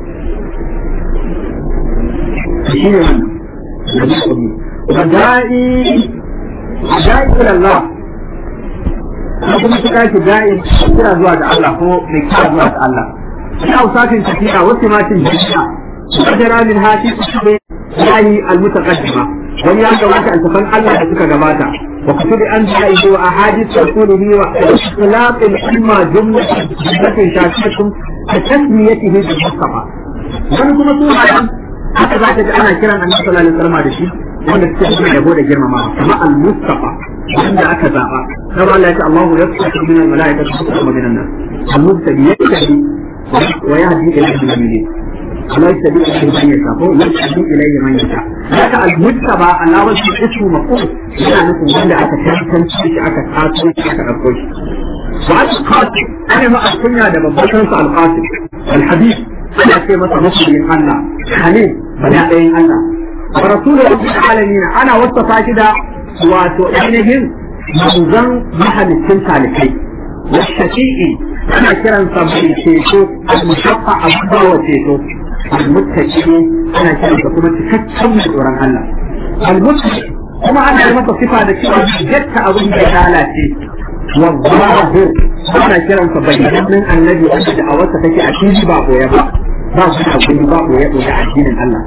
yi shi ne wannan ودائي إلى الله kuma su kashi da'in kira zuwa da Allah ko mai kira zuwa da Allah shi ausatin tafiya wasu matin tafiya kadara min hati su yayi almutaqaddima wani ya ga wata altafan Allah da suka gabata wa kutubi an da'i wa ahadith rasulihi wa ikhtilaf al-umma jumlatan shafiyatum tasmiyatihi bil mustafa wani kuma su haka za ka ji ana kiran annabi sallallahu alaihi wasallam da shi wanda suke cikin yabo da girmama kuma al-mustafa wanda aka zaba sai Allah ya ce Allahu yasfu min al-malaikati wa min an-nas al-mustafa yahdi wa yahdi ila al-mu'minin Allah ya tabi shi man yasha ko yahdi ilayhi man yasha haka al-mustafa Allah wa shi ismu maqul yana nufin wanda aka tantance shi aka taso shi aka dauko shi wa al-qasim ana ma kunya da babban sa al-qasim al-habib ana ce masa musulmin Allah khalil bana ɗayan Allah ورسول رب العالمين انا وصفا كده واتو اينهم منظم محل التالكي والشفيء انا كرا صبري شيشو المشفع ابدا وشيشو المتكي انا كرا صبري تكتم وران الله المتكي kuma ana yi masa sifa da cewa jatta abin da ya lalace wa zahir ana kiransa bayyanannen annabi wanda da a wasa take a cikin ba koya ba su da kuma ba koya da addinin Allah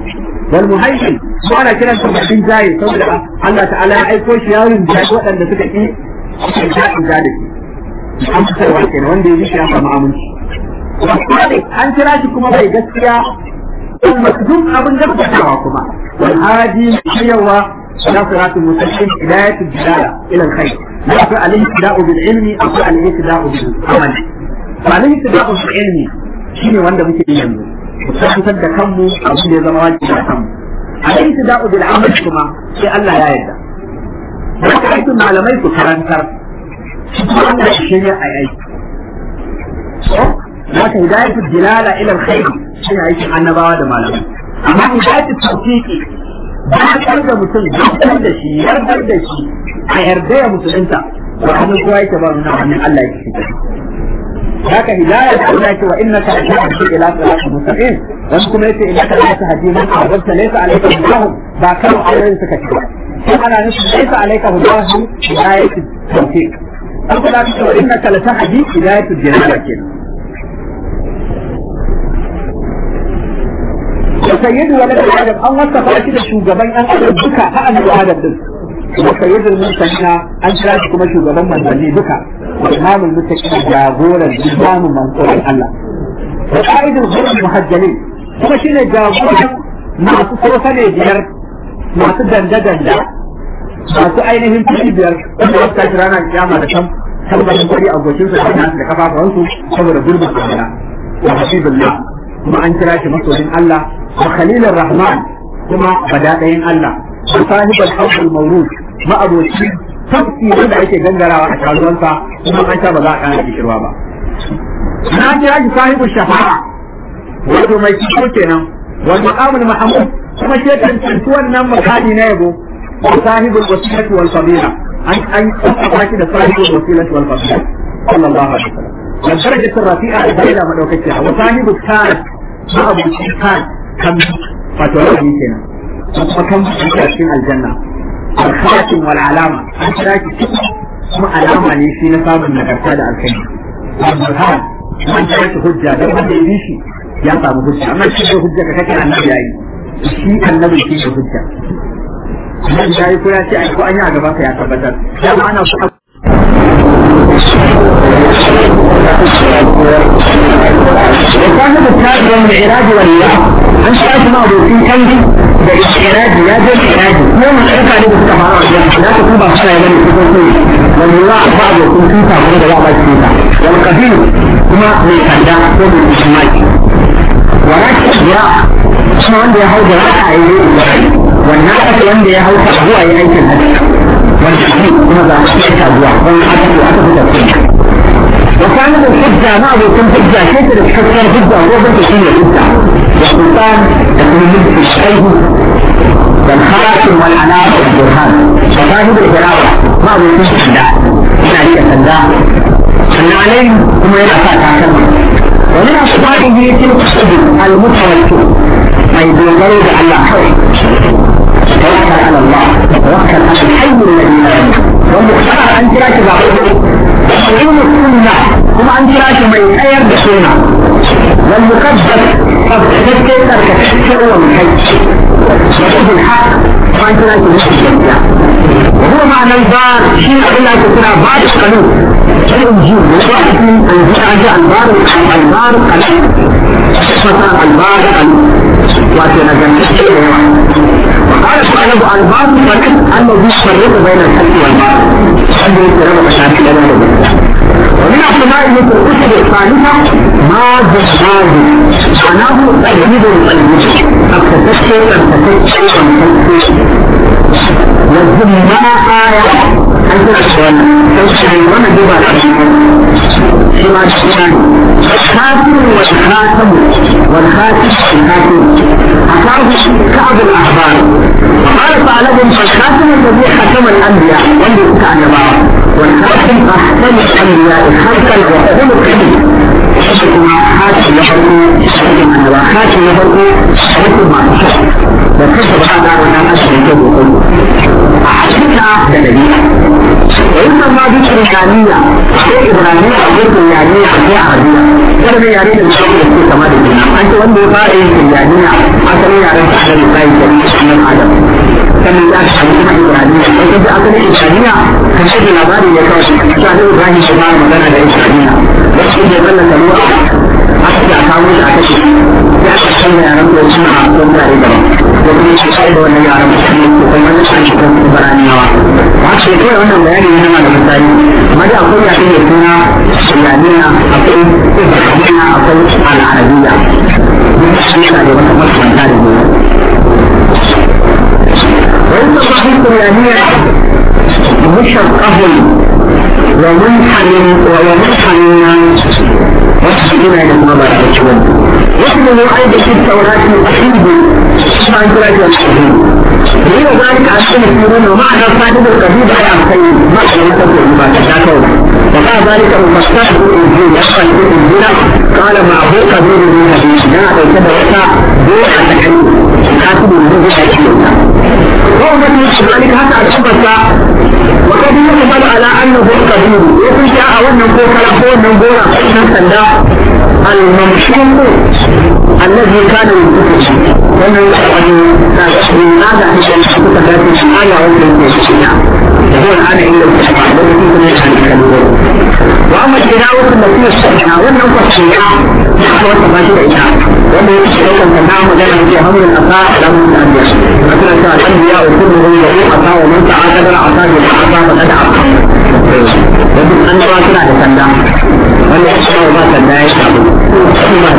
wal muhaimin ko ana kiran sa mutum jaye saboda Allah ta'ala ya aiko shi yaron jaye waɗanda suka ki jaɗin jaɗin an fitarwa kenan wanda ya ji shi ya samu aminci an kira shi kuma bai gaskiya duk abin gaskatawa kuma wal hadi yawa ila siratul mustaqim hidayatul dilala ila alkhair la fa alayhi ibtida'u bil ilmi aw alayhi ibtida'u bil amal fa alayhi ibtida'u bil ilmi shine wanda muke yi yanzu mu tabbatar da kanmu abin da ya zama wajibi a kanmu alayhi ibtida'u bil amal kuma sai Allah ya yarda da aikin malamai su karantar Allah shi ne ai aiki haka hidayatul dilala ila alkhair shine aikin annabawa da malamai amma hidayatul tawfiqi ba da mutum da shi yardar da shi a yarda ya musulunta wa hannun kowa yake ba wannan hannun Allah yake shi haka hidayah da Allah yake wa innaka tahdi ila siratal mustaqim wasu kuma yace innaka la tahdi man ahbabta laysa alayka hudahum ba kan ayoyin suka ce sai ana nufin laysa alayka hudahum hidayatul tawfiq haka da cewa innaka la tahdi hidayatul jalala kenan وسيد ولد آدم أن وصف أكيد شوغبان أن أدم بكا فأنا آدم دل وسيد المرسلين أن تراجكم شوغبان من ذني بكا وإمام المتكين جاغورا الإمام منصور الله وقائد الغر المحجلين كما شين جاغورا مع تصرفا لجير مع تدنددن لا مع تأينهم تجيبير أن وصف رانا الجامعة لكم سبب المقري أو بشير الناس لكفاف عنصر سبب ظلم الله وحسيب الله kuma an kira shi masoyin Allah wa khalilur rahman kuma badadayin Allah wa sahibul hawdul mawrud ma aboki tafki wanda ake gangarawa a karuwansa kuma an ta ba za a kana kishirwa ba na kira shi sahibul shafa'a wato mai kiko kenan wal maqamul mahmud kuma shi tantance wannan makani na yabo wa sahibul wasilati wal fadila an kafa shi da sahibul wasilati wal fadila sallallahu alaihi wasallam والدرجة الرفيعة إلى مدوكتها وصاحب الكان ما أبو الكان كم فتوى كنا وكم في الجنة الخاتم والعلامة أشراك ما علامة ليشي نصاب النكرتاد الكلمة والبرهان ما أشراك حجة لو هذا يبيشي يعطى حجة أما الشيء حجة كتير عن النبي أي الشيء النبي فيه حجة من جاي كلا شيء أكو أني أعجبك يا كبتر لما أنا وصاحب التاج والمعراج والله أن شاءت معه في كنز بالإعراج لا بالإعراج يوم العفة للسماء لا تكون بخشاء من الكتوكي والله بعض يكون فيها من الله فيها والقديم كما من كندا ومن الإجماع ولكن الجراح اسمه عنده يهو جراح أيضا والناقة عنده يهو تقوى أي كنز والجحيم كما ذا أشياء تقوى وأتفت الكنز وكانت الحجة ما يكون حجة كيف تتكسر حجة هو بنت شيء حجة والسلطان يكون ملك الشيء والخاتم والعناق والبرهان وصاحب الجلاوة ما يكون حجة هنا هي سنداء أن عليه ثم ينفع كما ومن أصباحه تلك الصدق المتوكل أي بيضرب على حول توكل على الله توكل على الحي الذي لا يموت والمختار أن تراك بعضه علم السنة هم عن جراج ما يخير بسنة والمقدس قد تذكر كتذكر ومحيط وحب الحق وعن جراج الشريعة وهو معنى البار شيء إلا تكون بعض القانون الإنجيل وواحد من أنجاء البار قليل فترى البار قليل وأتنا جنة وقال سبحانه البار قليل الذي يفرق بين الحق والبار الذي يتربى مشاكل ومن أحتمائه في الأسر الثالثة ماذا معناه تجديد القلب التفكير والزماء آية أنت الأسوال تشعر ونجب فيما تشعر الخاتم والخاتم والخاتم حكاه كعب الأحبار وقال تعالى فالخاتم الذي ختم الأنبياء والذي كان يبعه والخاتم أحسن الأنبياء خلقا وخلقا خاتم يفرقوا خاتم يفرقوا خاتم ما تشعر وكتب هذا وانا أشهر كله أحسنها دليل وإنما ذكر الثانية في إبراهيم أو ذكر الثانية في عربية wannan yare da shi da ke kama da juna an ce wanda ya fara yin kiriyaniya asalin yaren ta da Ibrahim da sunan Adam sannan ya ta samu kuma Ibrahim sai kaje asalin Ibrahim kan shi da labari ya kawo shi da Ibrahim shi fara magana da Ibrahim wasu ne wannan kalwa aka ce a kawo shi a kashe ya ta canza yaren ko shi a kan yare daban ko kuma shi sai da wannan yaren musulmi ko kuma wannan shi ko Ibraniyawa ba ce kai wannan bayani ne na da misali amma da akwai yare ne suna Ibraniya akwai Ibraniya akwai al-Arabiyya duk shi ne da wata makaranta da ne وإن صحيح الإسلامية مشقه ومنحن وصفنا إلى النظر والشغل واسمه أيضا في التوراة الأخير عن ثلاثة أشهر غير ذلك عشان يكونون ومعنى صاحب القبيل على الخير معنى يتبع ما تشاكون وقال ذلك المصطلح الإنجيل يشغل في الإنجيل قال معه قبيل من النبي لا يتبع بيع تحريم كاتب من ذلك وهو ذلك حتى الحبة وقد يقبل على أنه القبيل يقول جاء ونقول كلام ونقول الممشوق الذي كان ينتفع ومن هذا عشان تكون ذات الآية والمنتفع يقول أنا إلا التشفع وأما التلاوة التي يستطيعها والنقطة الشيعة نحن وتفاجئ إلها ومن يشترك التنام لنا في أمر الأطاع لم يتأمر مثلا الأنبياء كلهم يقول أطاع ومن تعاقد الأطاع بالأطاع فقد أعطى ومن أن راسنا لتنام ولا يشترك ما تنام يشترك ما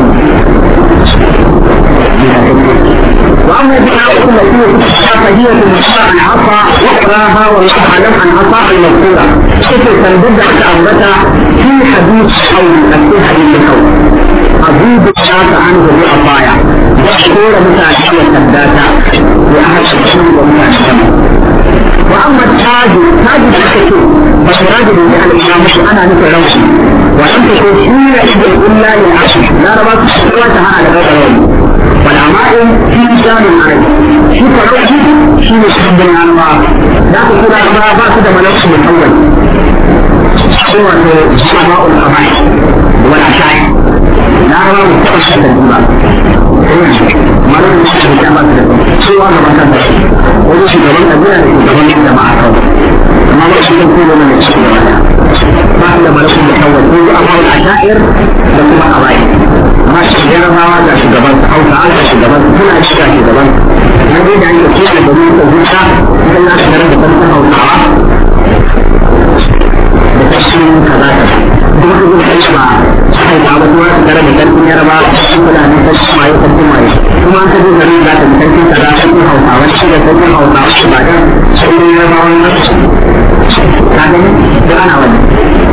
وأما التلاوة التي فهي المشاع العصا وإقراها والعلم عن عصا المذكورة كيف تنبدع تأمرتها في حديث أو في حديث الكون أزيد الناس عنه بعطايا وأشكور متعشية الداتا لأهل الشيء ومتعشية وأما التاج الحكي فالتاج لأهل الإمامة أنا نفع روشي ولم تكن حينئذ إلا للعشر لا ربط شكوتها على غير والعمائم في لسان العرب شو فروشي شو يسحب الأنواع لا تكون أربعة باكدة ملوش من أول هو سماء القبائل والعشائر لا ربط مستقشة الجمال مرة مستقشة الجمال سوى أنا بكذا وذو شكرا أبنى لكي تغني مع الكون ما مرة شكرا كله من الشكرا ما كده ملوش من أول كل أمر العشائر لكم القبائل ما شكرا ما لا شكرا أو تعالى شكرا كل أشياء شكرا نريد أن يكون لديه تزوجها مثل لا شكرا بطلتها وطعام بتشكيل كذاك دول الحشمة صحيح عبدوا ترى بتركين يا رب كل هذه الحشمة يقدم معي ثم أنت تقول لي لا تبتكي كذاك أو تعال شيء تقول أو تعال شيء بعد شيء يا رب لكن ده أنا وين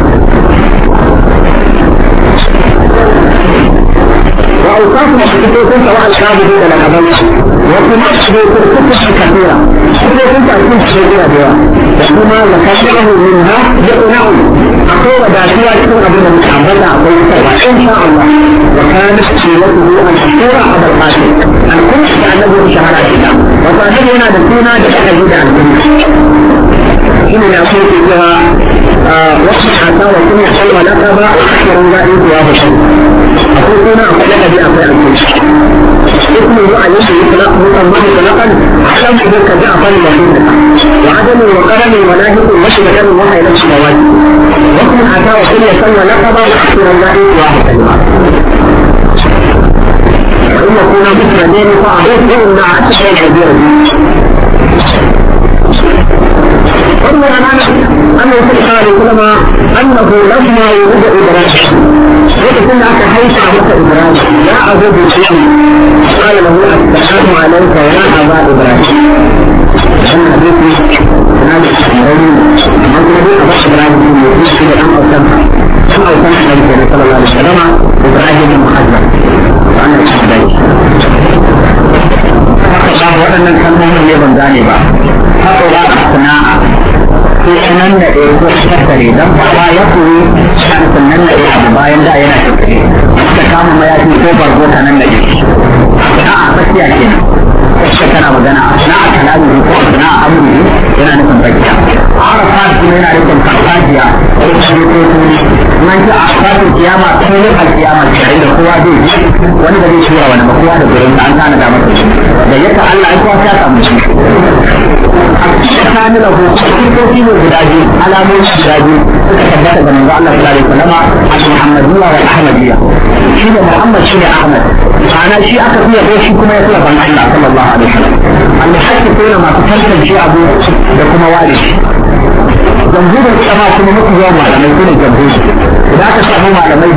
وأوقات مشكلتين سواء الشاهد ولا الأبد وفي مشكلة كثيرة إذا كنت أكون شيئا بها وكما لكثره منها يقنعه أقول ذاتية تكون قبل المتعبدة أقول سوا إن شاء الله وكانت سيرته أن تشير أبا القاسم أن كنت كأنه شهر الكتاب وكانت هنا دكونا لتحديد عن كل هنا يقول فيها وقت حتى وكن يحصل ولقب أكثر من ذلك وهذا شيء أقول هنا أقول لك بأفعال الكل اسمه أن يطلق مطلقا علم ذلك جعفر وحيدك وعدم وقرن ولاهق وشبكا وحي نفس مواد وقت حتى وكن يسمى لقبا أكثر من ذلك وهذا كلمات وإن يكون مفردين فأعرف إن أكثر كبيرة وروي عن أنه صلى الله عليه وسلم أنه لما يولد إبراهيم وتكون حيث عبد إبراهيم لا أزود شيء قال له السلام عليك يا أبا إبراهيم أن حديثي هذا الشهرين النبي أبا إبراهيم يقول أن أوسمح النبي صلى الله عليه وسلم إبراهيم المحجر وأنا الشهرين الله وأنا نكمل يوم ذانبا هؤلاء أثناء في nan da ɗaya ko tattare don ba ya koyi shansun nan da ɗaya abu bayan da yana tattare ka kama mayafi ko bargo ta nan da ɗaya a tsakiya ke nan wacce tana magana a sana'a kalamu ko a sana'a amuri yana nufin tsakiya a arafa kuma yana nufin farfajiya ko kuma ko kuma nan ji a arafa kiyama filin alkiyama tare da kowa zai je wani da zai tura wani ba kowa da gurin an tana da masa da yaka Allah ai kowa ta samu shi a cikin da ko sifofi ne guda biyu alamomi guda biyu suka tabbata da manzo Allah sallallahu alaihi wasallam al-muhammadiyya wa al-ahmadiyya shi da Muhammad shi ne Ahmad ana shi aka fiye ko shi kuma ya tura ban Allah sallallahu alaihi wasallam al-hakki ko masu tantance abu da kuma wari jamhurin sama kuma muku yawan malamai su ne jamhuri idan aka samu malamai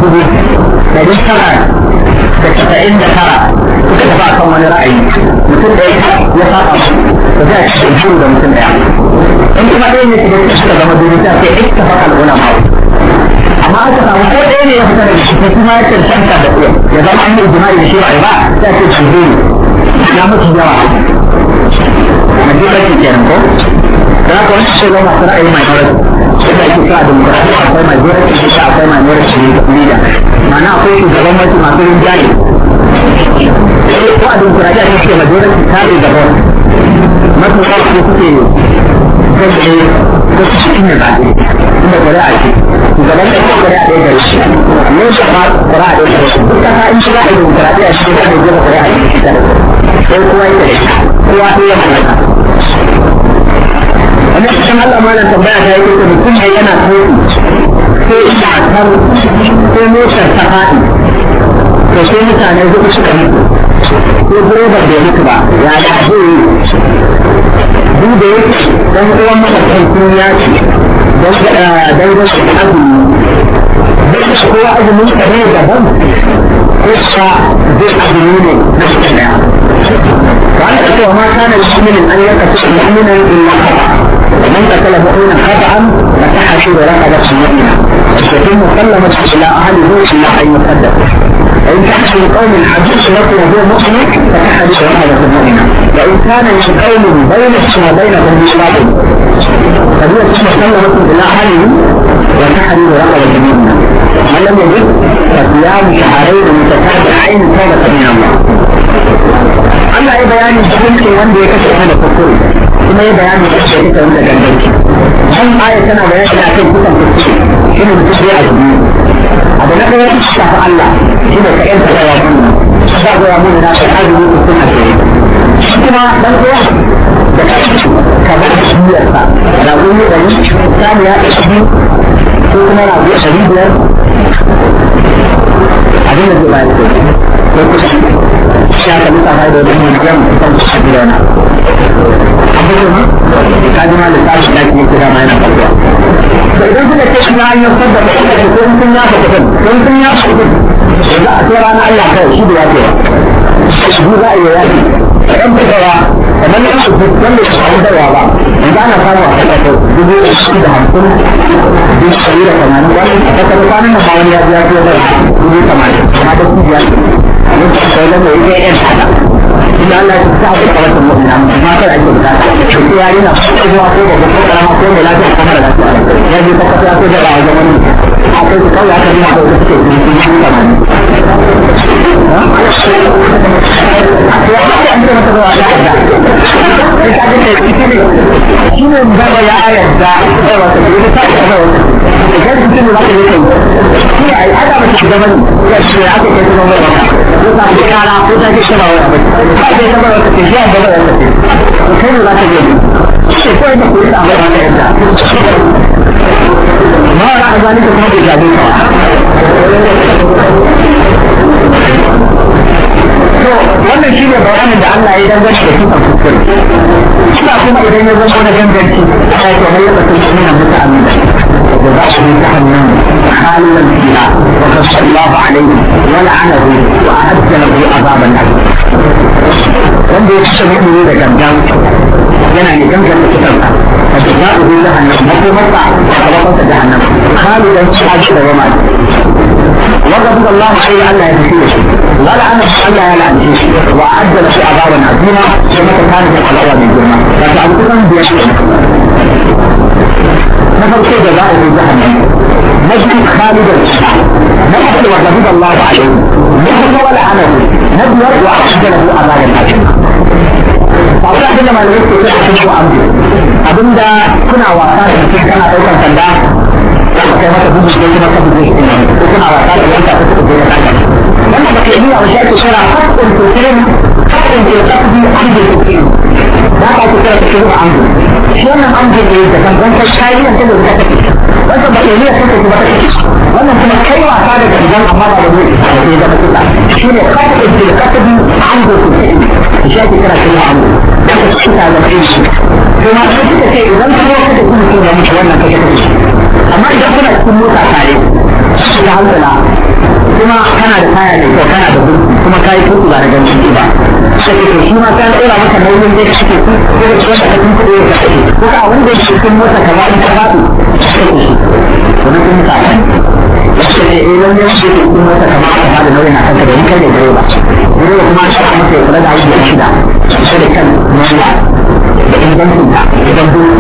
999 suka tafi akan wani ra'ayi mutum ɗaya ya saba da za a ci jamhuri da mutum ɗaya in kuma ɗaya ne shiga suka zama dubu ta sai ita faɗa al'ulama amma aka samu ko ɗaya ne ya fita daga shi kuma ya cancanta da ya zama an yi jima'i da shi ba ba sai ce jamhuri na mutu yawa na ji ɗauki kenan ko da haka wani shi zama masu ra'ayi mai kawai sai da ake sa a demokradiyya akwai mai zuwa cikin shi akwai mai zuwa cikin leader ma'ana akwai shugaban wasu masu rinjaye ko a demokradiyya ne suke majority tare da board masu kawai su suke gaggare ko su cikin da zaɓe inda ƙuri'a ce shugaban da ke ƙuri'a ɗaya gare shi ne shi ma ƙuri'a ɗaya gare shi duk kasa in shiga a demokradiyya shi ne kada jefa ƙuri'a ɗaya shi tare sai kowa yake da shi kowa ɗaya mallaka wani cikin Allah malam tambaya ta yake da mutum ne yana kofi sai ina kan sai motar ta faɗi to sai mutane zuwa suka mutu ko direban bai mutu ba ya da zai yi duk da yake dan uwan matakan sun ya ce don wasu azumi duk kowa azumin ka ne daban ko sa zai azumi ne na cikin daya وعلى أسوأ ما كان لمؤمن أن يقتل مؤمنا إلا خطأ ومن قتل مؤمنا خطأ فتحت رقبة مؤمنا وتتم مسلمة إلى أهله إلا أن يصدق وإن كان من قوم حديث لكم وهو مؤمن فتحت رقبة مؤمنا وإن كان من قوم بينك وبينهم مشراك فهي مسلمة إلى أهله وتحت رقبة مؤمنا من لم يجد فصيام شهرين متتابعين توبة من الله Allah ya bayani hukuncin wanda ya kashe wani da kuskure kuma ya bayani da kashe ita wanda ganganci an aya tana bayani da kan kusan kuskure shi ne mutum ya ajiye abu na ɗaya shafi Allah shi ne ka yanta yawa mun ba ga ya mun na kai azumi ko sunna ce shi kuma dan uwa da kai ka bar shiyarsa da wani da ni sani ya shi ko kuma na biya biyar abin da zai bayar ko kusa ya ka musa da wani miliyan kusan a gidana abubuwan ka ji ma lissafi da ke kira ma yana faruwa da idan suka ce shi na hanyar sadda da suka ce sun sun yafa kudin sun sun yafa kudin za a ce ranar Allah kawai shi da yafe shi za a yi yafi a ɗan fitawa kamar yan su wanda su samu dawa ba yanzu ana samu a kasa ko 250 280 wani a kasar kwanan nan ba wani ya biya fiye da 80 amma da su biya يمكن لما يجي ينحدى إلا أن لا تستعب قوة المؤمنة ما كان عنده بذلك اختيارنا هو أقول بفضل لما أقول لا تحكمر لا تحكمر يجب فقط يأكل جرعة زمن أعطيت قول أكد ما أقول بسكت من سنة كمان وحتى عندما تدعو على أحدى شنو مبارا يا آية ذا أيوة تقول تاكي أيوة إذا كنت نلاقي لكم هي الأدب في الزمن يشري عكي كيف نمر وقع بكارا وقع بكارا هذا يتبع وتكيشيا بلا وتكيشيا وكيف لا تجد الشيء كوي بقول أعمل ما تهدى ما رأى ذلك ما بجابين wannan shi ne bayanin da Allah ya dangane da kisan kuskure suna kuma idan ya zama na ganganci ana yake hallaka sun shi na mutu amina da za su yi ta hannun halin fiha wa kasa Allah alaihi wa la'anahu wa ahadda lahu azaban nar wanda ya kashe mutum da gangan yana ne gangan da kisansa fa jaza'uhu jahannam makomarsa a gabansa jahannam khalidan fiha da wama وغضب الله عليه ألا يتفيه ولعنه ألا يلعنه وأعد له عذابا عظيما كما كان في الأول من الجرمى فتعبدكم بيشكر نفر كيف جزاؤه في جهنم نجد خالدا نجد وغضب الله عليه نجد ولعنه نجد وأعد له عذابا عظيما فأولا عندما ما نجد كيف يحسن وأمده أبدا كنا وقتان كنا أولا سندا kai masa bugu sai kuma ka buge shi ko kuna wasa da yanka ta kuka je ka wannan ba kai nuna wani ake kira hakkun tukirin hakkun ke kasbi an da tukirin da aka ake kira tukirin an da shi wannan an da ne da gangan kai kayan ta da ta take wannan ba kai nuna kake ba take wannan kuma kai wasa da gangan amma ba da ne sai da kula shi ne hakkun ke kasbi an da tukirin shi ake kira tukirin an da shi ta da shi kuma sai suka ce idan kuma kada kuma kun ga mutu wannan kake kake amma idan kuna cikin mota tare da hankala kuma kana da kaya ne ko kana da burki kuma kai tuku ba da ganci ba sai ke shi ma kan tsora maka nauyin da kake ku ko da wanda kake ku da kake ko ka wanda yake cikin mota ka ba in ka ba wannan kun ka sai idan ya shi cikin mota ka ba ka da nauyin akan ka da kai da direba kuma ka masa kula da aiki da shida sai da kan mota da ingancin ta idan burki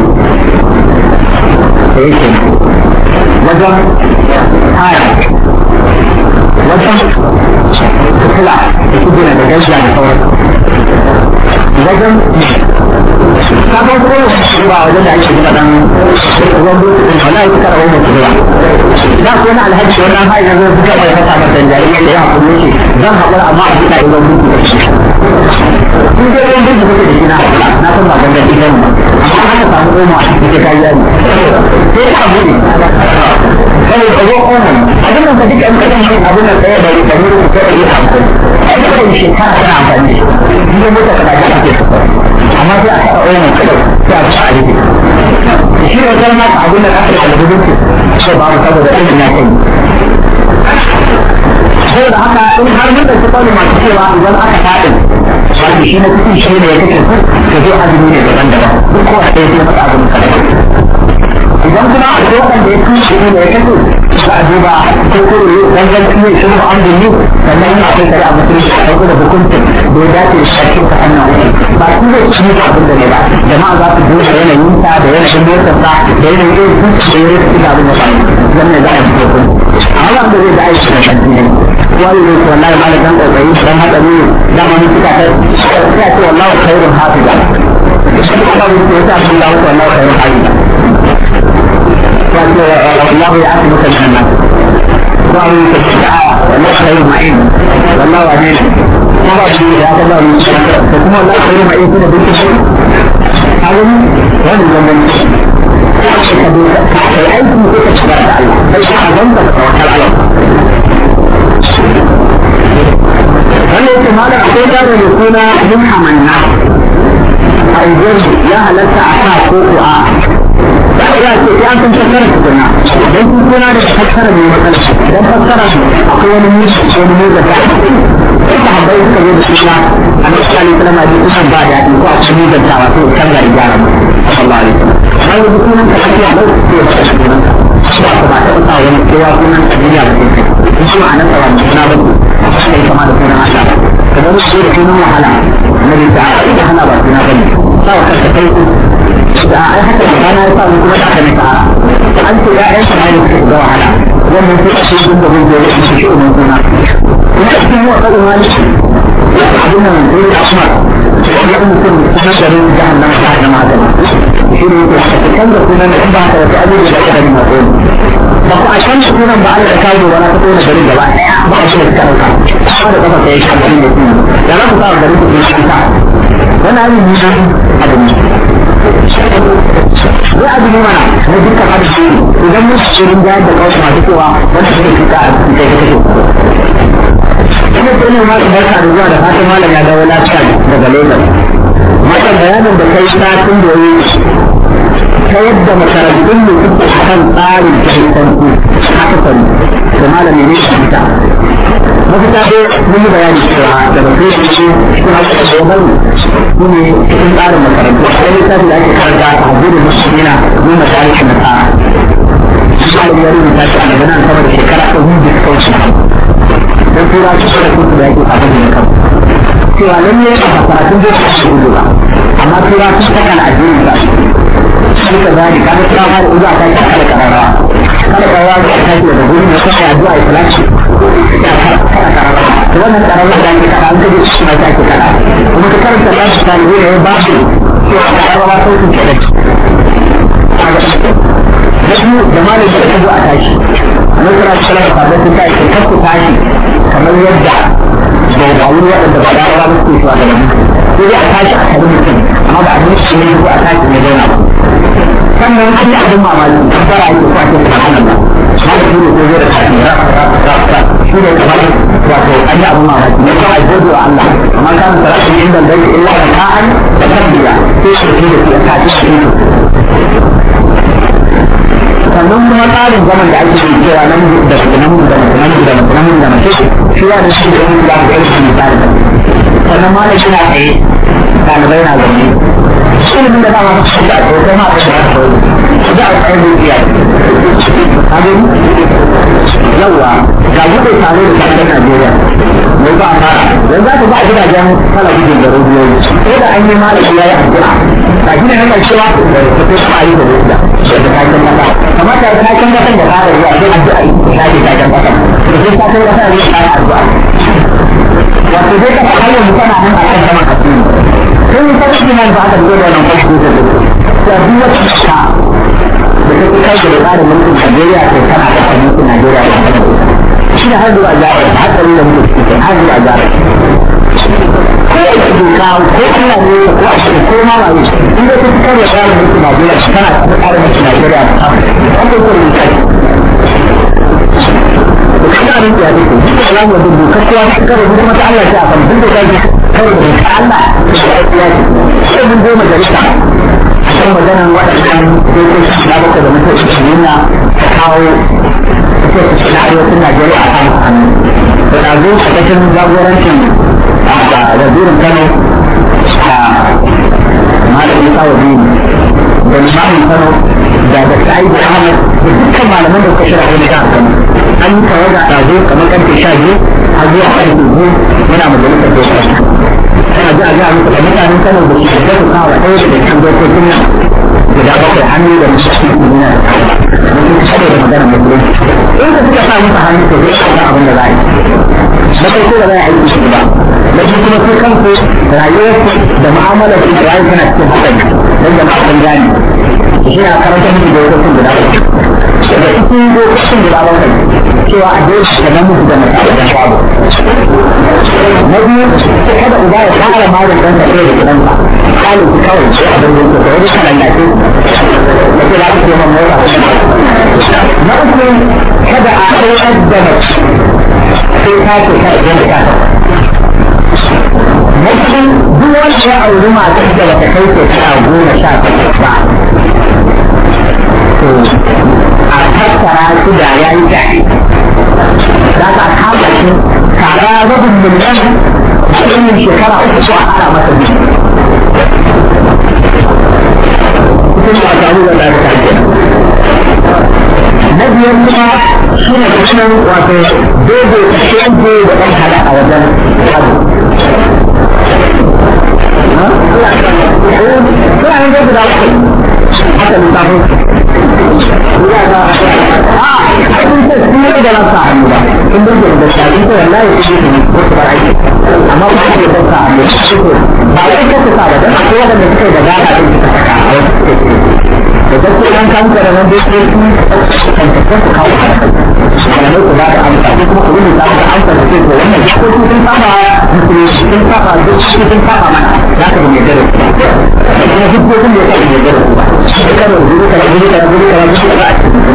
da yake wajen haya wajen kula da kudina da gajiya da sauran wajen sabon kuma ba wajen da ake gina dan ruwan burtutun wala ya suka rawar mutu ba da ku wani alhaji wannan haya na zai suka bai mata mata jariya da ya haƙuri yake zan haƙura amma a fita ruwan burtutun da shi kun dai ruwan burtutun kuke da shi na haƙura na san ba gangan shi gani amma aka samu goma a cikin kariya ne sai ka buɗe kawai ka zo ƙonan abin nan ka duka in ka ɗan abin nan ɗaya bari ka nuna ka ɗaya hankali a yi kan shekara tana amfani da shi ne mota ka dace ake su amma sai a taɓa ƙonan kawai sai a fi a rufe da shi ne wata mata abin nan aka da gudun ce babu saboda ɗin ya kai saboda haka in har mun da su kawai masu cewa idan aka faɗin wato shi na cikin shi ne ya kake ku ka zo azumi ne daban-daban duk kowa ɗaya sai masa azumin kadai idan kuma a lokacin da ya tushe ne ya kaso za a duba ko kuro dan ganci ne shi ba an dinu sannan yin akwai kare a musulunci a ɗauko da hukuncin da ya dace da shakin ta hannun wani ba su zai ci da abin da ne ba jama'a za su duba yanayin sa da yanayin motar sa da yanayin irin da ya rika cikin abin da ba zan ne za a yi hukunci amma wanda zai da aiki da kanti ne wani ne ko wallahi ma da dan kokari dan hadari da mun fita ta sai ce wallahi khairun hafiza shi Allah ne ya sa Allah wallahi khairun hafiza والله يعافيك من الناس وهو يتشجع والله خير معين والله علينا طبعا هذا الله يتشجع فكما الله خير معين كده بنت شيء هذا ولا من أي شيء تتشجع على الله فإذا عظمت فتوكل على الله هل احتمال اعتبار أن يكون منها من الناس أي جرد لا لك أحد فوق ya ce sai an san fassara su kuna don kun kuna da fassara mai matsala don fassara akwai wani mutu da ta ta habbai suka zo da suna a misali kalama da kusan ba daɗi ko a cikin mutantawa sai kan ga gyara sallallahu alaihi wasallam amma yanzu kunan ka lafiya lau sai ya fassara kunan ka ba ta sa wani kowa kunan ka duniya ba sai kai in shi ma'anar sa wani suna ba sai kama da kunan Allah kamar su da kunan wahala na da ta hana ba suna ba ne sa wa kanka kai da ai haka da rana ya sa mu kuma da ne ta an ce ya aika mai da ga wahala wannan sai a cikin da mun je shi shi mun kuna kuma cikin wata umani abin nan sai da asma ya mutum kuma da rin jahannama ta da magana shi ne ke kan da kuma in ba ka da abin da ka da mako ba ku a kan sunan ba Allah ka kawo wala ta tona garin gaba daya ba a cikin karanta ba da kafa sai shi ne da na ku sa garin ku shi ta wannan ne abin wai abu ne mana na dukkan arziki idan mun shirin da yadda kawai masu cewa wanda suke fita a cikin kai kake ina ce ne ma barka da zuwa da fatan malam ya dawo lafiya daga Lagos matan bayanin da kai satin da yi ta yadda makarantun ne suke a kan tsarin fahimtanku haka sani da malam ne shi fita mafita dai mun yi bayani cewa daga kai shi suna da gobe su ne cikin tsarin makarantu a wani tafi da ake karanta a hajjiri musulmina mun masarikin na tsara shi malam ya rubuta shi a daga nan sama da shekara ta hudu da kauce don tura su suna kusa da yake kafin da kan cewa lalle a karatun da su gudu ba amma tura su ta kan addini ba shi ka zani ka ga tura ma da uza ta ta kada karara kada karara ta ta da gudu ne sai addu'a islami ya kada karara to wannan karara da ake kada an gaje shi ma ake kada kuma ka karanta da shi ta ne ya ba shi to karara sautin kenan da malamin da ya zo a tashi alaihi wasallam sabon sun ta ce kakku tashi kamar yadda da wuri waɗanda ba da ba su shi wa da mu sai dai a tashi a kalli mutum amma ba a yi shi ne ko a tashi ne zauna sannan an yi abin mamaki an fara ake ko ake da hannun ba ma da shine ko zai da tashi shi ne kamar wato an yi abin mamaki ne ko a gode wa Allah amma kan sarrafa inda da illa da ta'an da tabbiya sai shi ne da tashi shi sannan kuma tsarin zaman da ake yi cewa nan da da mace shi ya da shi da yin da ga shi misali sannan ma da shi na tsaye ɗalibai na zaune ilimin da dama su da ko kai ma da shi da a tsaye zuciya abin yawa ga buɗe tare da kasar Najeriya mai ba a fara don za ka ba a gidajen talabijin da rediyoyi sai da an yi malami ya yi addu'a ga shi ne hanyar cewa da ta kuma a yi da rufiya da kakin kasa kamar da kakin kasan da fara zuwa sai addu'a yi da kakin kasan da sai kakin kasa ne fara addu'a wato zai kafa hanyar mutane nan a kan saman asiri sai yi kasan nan ba aka zo da wannan kwashi da duk wata kasa da ta kai da tsarin mulkin Najeriya ko tana da mulkin Najeriya da ta shi da har zuwa jihar hatsari da mulki ke har zuwa jihar ko da doka ko Allah ne ko a shi ko ma wani in da ta kai da tsarin mulkin Najeriya tana da tsarin mulkin Najeriya da ta wanda ko ne kai to kana ne ya dake duk da Allah da doka ko ta kare duk mata Allah ta fa duk da kai kare da Allah ya sai mun goma da rika kan maganan waɗannan dokoki da baka da mutum su nuna ta kawo na arewacin Najeriya a kan hannu da ɗazu a ƙashin jagorancin da wazirin Kano a malamin kawo biyu da limamin Kano da Dr. Aibu Ahmad da dukkan malaman da suka shirya wani jihar Kano an yi kawai da ɗazu kamar ƙarfe 12 har zuwa ƙarfe 2 muna majalisar dokoki ana ji a ga muku da mutanen Kano da su da su kawo ɗaya da kan dokokin nan guda bakwai hannu da mutum duniya da mutum shaɗe da magana musulunci in da suka sa musu hannu to zai kawo abin da za a yi na farko da za a aiki shi ba na biyu kuma su kansu rayuwarsu da mu'amalar su da rayu tana cikin haɗari don jama'a sun gane shi na karanta musu da dokokin guda bakwai da cikin dokokin guda bakwai cewa a dole da namiji da mace da babu na biyu kada uba ya fara marin ɗansa ɗaya da gidansa kalin su kawai sai abin da yake da wani kanan lafi da ke lafi ke mamma wata na uku kada a aiwar da mace sai ta ce ta idan da kasa na uku duk wanda ya auri matar da bata kai ce ta 18 ba to a tattara su da ya yi tare za ka kama shi kara rabin miliyan a cikin shekara 3 ko a kara masa biyu cikin ba ta da lafiya na biyar kuma shi ne kusurin wato dogo shanko da ɗan hada a wajen abu suna yin dogo da wasu haka lissafin abin da su yi da rasa hannu ba in dogo da shafi ko wallahi su yi ne ko su bar aiki amma ba su da rasa hannu ba wai ko su sa ba don akwai waɗanda suka yi da gada ɗin suka saka a wasu da gaske an kan da nan dai sai kan ta ko kawo kana ne ku ba da amsa ko kuma ku rubuta da amsa da ke ko wannan ko sun saba musulunci sun saba duk sun saba mana za ka ne da kuma duk ko kun da ka ne da ba sai ka rubuta ka rubuta ka rubuta ka rubuta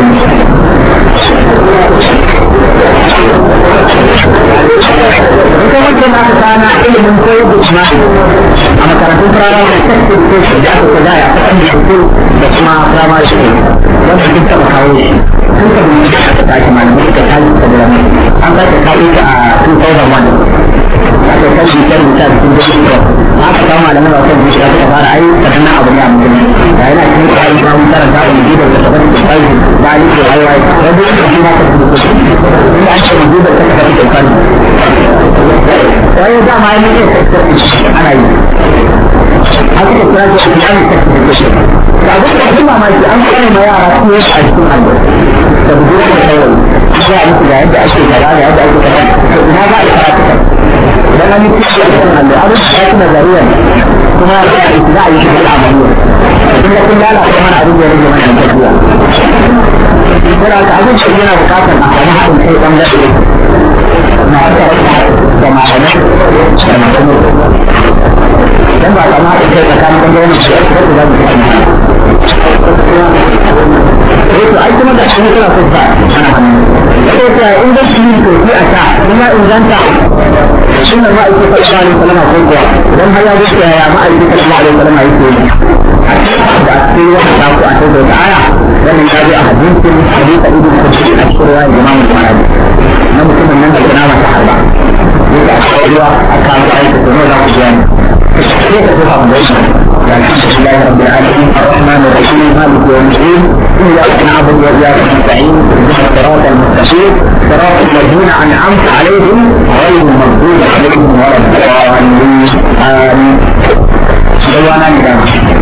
ita wancan aka sana ilimin koyar da jima'i a makarantun firamare da tattalin koshi da aka kula a kasan da da kuma firamare shi wanda duk taɓa kawo shi sun ka bin da aka tashi malamai suka tashi da rami an sake kawo ta a 2001 aka kan bitar rubuta da sun gudu da aka kawo malamai ba kan zuciya suka fara ai sannan abu ne a mutum da yana cikin tsarin kawo karanta a mutum da ta tabbata da tsari ba ni ke aiwa da duk da shi ma ka fi da inda an ce mutum da ta tabbata da tsari wani dama ya nuna ana yi a cikin kira da ake yi certification da abin da ake mamaki an kare ma yara su yi a cikin allo da bugu da kawai za a musu da yadda ake kaza da yadda ake kaza to ina za a yi karatu idan an yi cikin a cikin allo abin da ya fi nazariyar kuma ya za a yi shi da al'amariya tun da kun lalata mana abin da ya rage mana tafiya Kira ka abin shi yana bukatar a samu haɗin kai ɓangare na da ma'ana da masu dan ba samu haɗin kai tsakanin ɓangaren da ya kuma za mu yi to ai kuma da shi ne suna kusa ana hannu sai ta in da shi to shi a ta kuma in zanta sunan ma'aikata sallallahu alaihi wasallam ko kuwa dan har ya wuce ya ma'aikata sallallahu alaihi wasallam yake a cikin da cikin wata ta ku a cikin da aya wannan ya ji a hadisin hadisi ibn Qudsi a cikin riwayat Imam Bukhari na mutumin nan da kana masa harba yake a cikin ruwa a kan aiki to za ku ji كيف تفهم ذلك؟ الحمد لله رب العالمين الرحمن الرحيم مالك يوم الدين إياك نعبد وإياك نستعين اهدنا الصراط المستقيم صراط الذين أنعمت عليهم غير المغضوب عليهم ولا الضالين آمين. سبحان الله.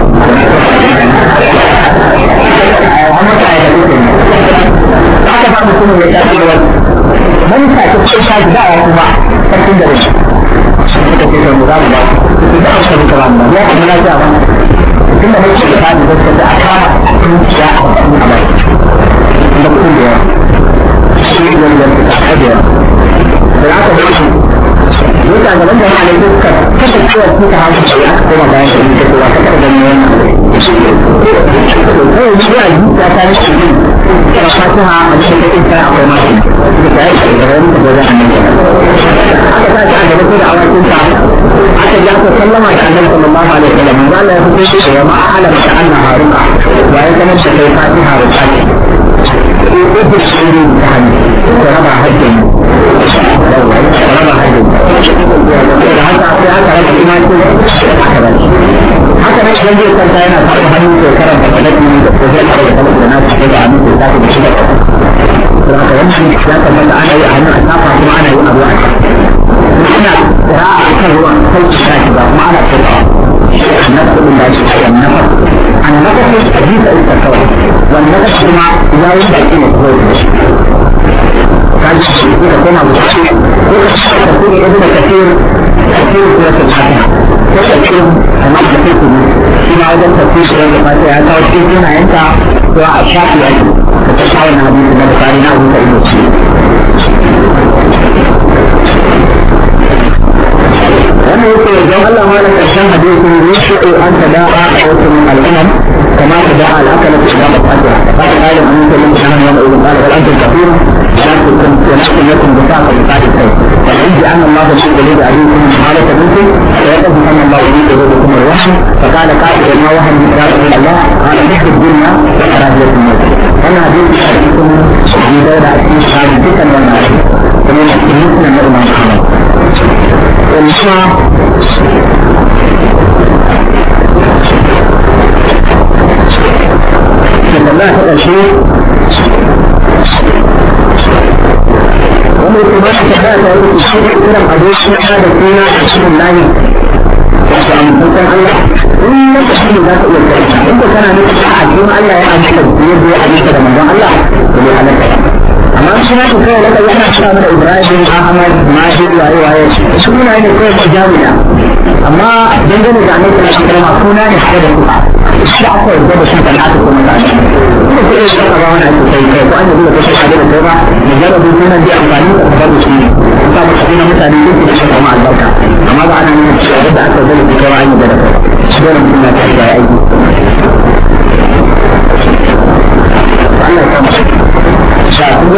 haka ba mutum ya tafi da wani man ta ce ta da ya kuma cikin da shi suka ce mu za mu ba su da aka rubuta ba ya kuma na ga ba tun da mutum ya tafi da aka ya a cikin abai da mutum da shi ne da ta kaje da aka ba shi duka da wanda ma ne duka kada cewa kuka hawo shi aka koma bayan da yake cewa kada da ne wannan sai ji ya ji ta ta shi da fatiha a cikin ta akwai ma shi da ya yi da wani da zai annabi aka ta ta da da awakin ta aka ja ko sallama da annabi sallallahu alaihi wasallam manzo Allah ya fice shi ma ala ta annaha ruqa wa ya kana da kai fatiha ruqa ko ko shi ne ta hannu ko raba hajjin raba hajjin da haka sai aka raba imani aka raba haka ne dan zai kanta yana fara hannu ko karanta fadaki da ko zai fara da da nasu da hannu ko ta da shi da haka wannan ya kamata ana yi a hannu a safa kuma ana yi a ruwa ana ra'a kan ruwa sauki shi ba kuma ana tsaya النفس بالله والنفس النفس حديث التكوين والنفس كما إذا وجد فيه الخروج كان يقول كما بشيء تكون ابن كثير سورة الفاتحة تكون كما بشيء فيما وجد تفسير سورة الفاتحة توجيه فيما أنت سواء الشافعي أيضا فتشعر أن حديث النبي صلى الله عليه وسلم wannan yake don Allah ma da karshen hadisin yushi'u an tada'a qawtun al-umam kama tada'a al-akala fi shaba al-fatiha fa qala an yusallim sanan wa yaqulu qala wal antum kathir ولكن يكن بساطة بساطة الخير فالعز أن الله يشيء إليه عليكم حالة منكم فيقف أن الله يريد إليكم الوحي فقال قائل ما وهن يا رسول الله قال نحب الدنيا وكراهية الموت أنا حديث حديثكم في دولة أسيس هذه تلك والمعرفة ومن أسئلتنا من الإمام محمد والنسمة الله هذا شيء ومن اتباع الشهادة والتشهير كثيرا قدوش هذا فينا بسم الله وسلام سلطان الله إن تشهير ذات إلى الكلمة إنت كان نفسك حكيم الله يعمل تدبير بحديث رمضان الله ولي على الكلام أما أشياء كثيرة لك يحنا أشياء من إبراهيم أحمد ماجد وعي سكونا هنا كثير مجاولة أما جنجل جامعة الأشياء مكونا نحن الكفار الشيء أقوى يبدأ بشيء العاطف والمتعلم إذا في إيش أقوى أنا أتوقع وأنا أقول لك شيء عليه الكفار مجرد يكون دي أمفاني وأخبار شيء وطبعا خلينا متعلمين في الشيء مع البركة أما بعد أن أبدأ أكثر ذلك بكرة عين مجرد شبيرا من ما تحت أيدي وأنا أتوقع شاء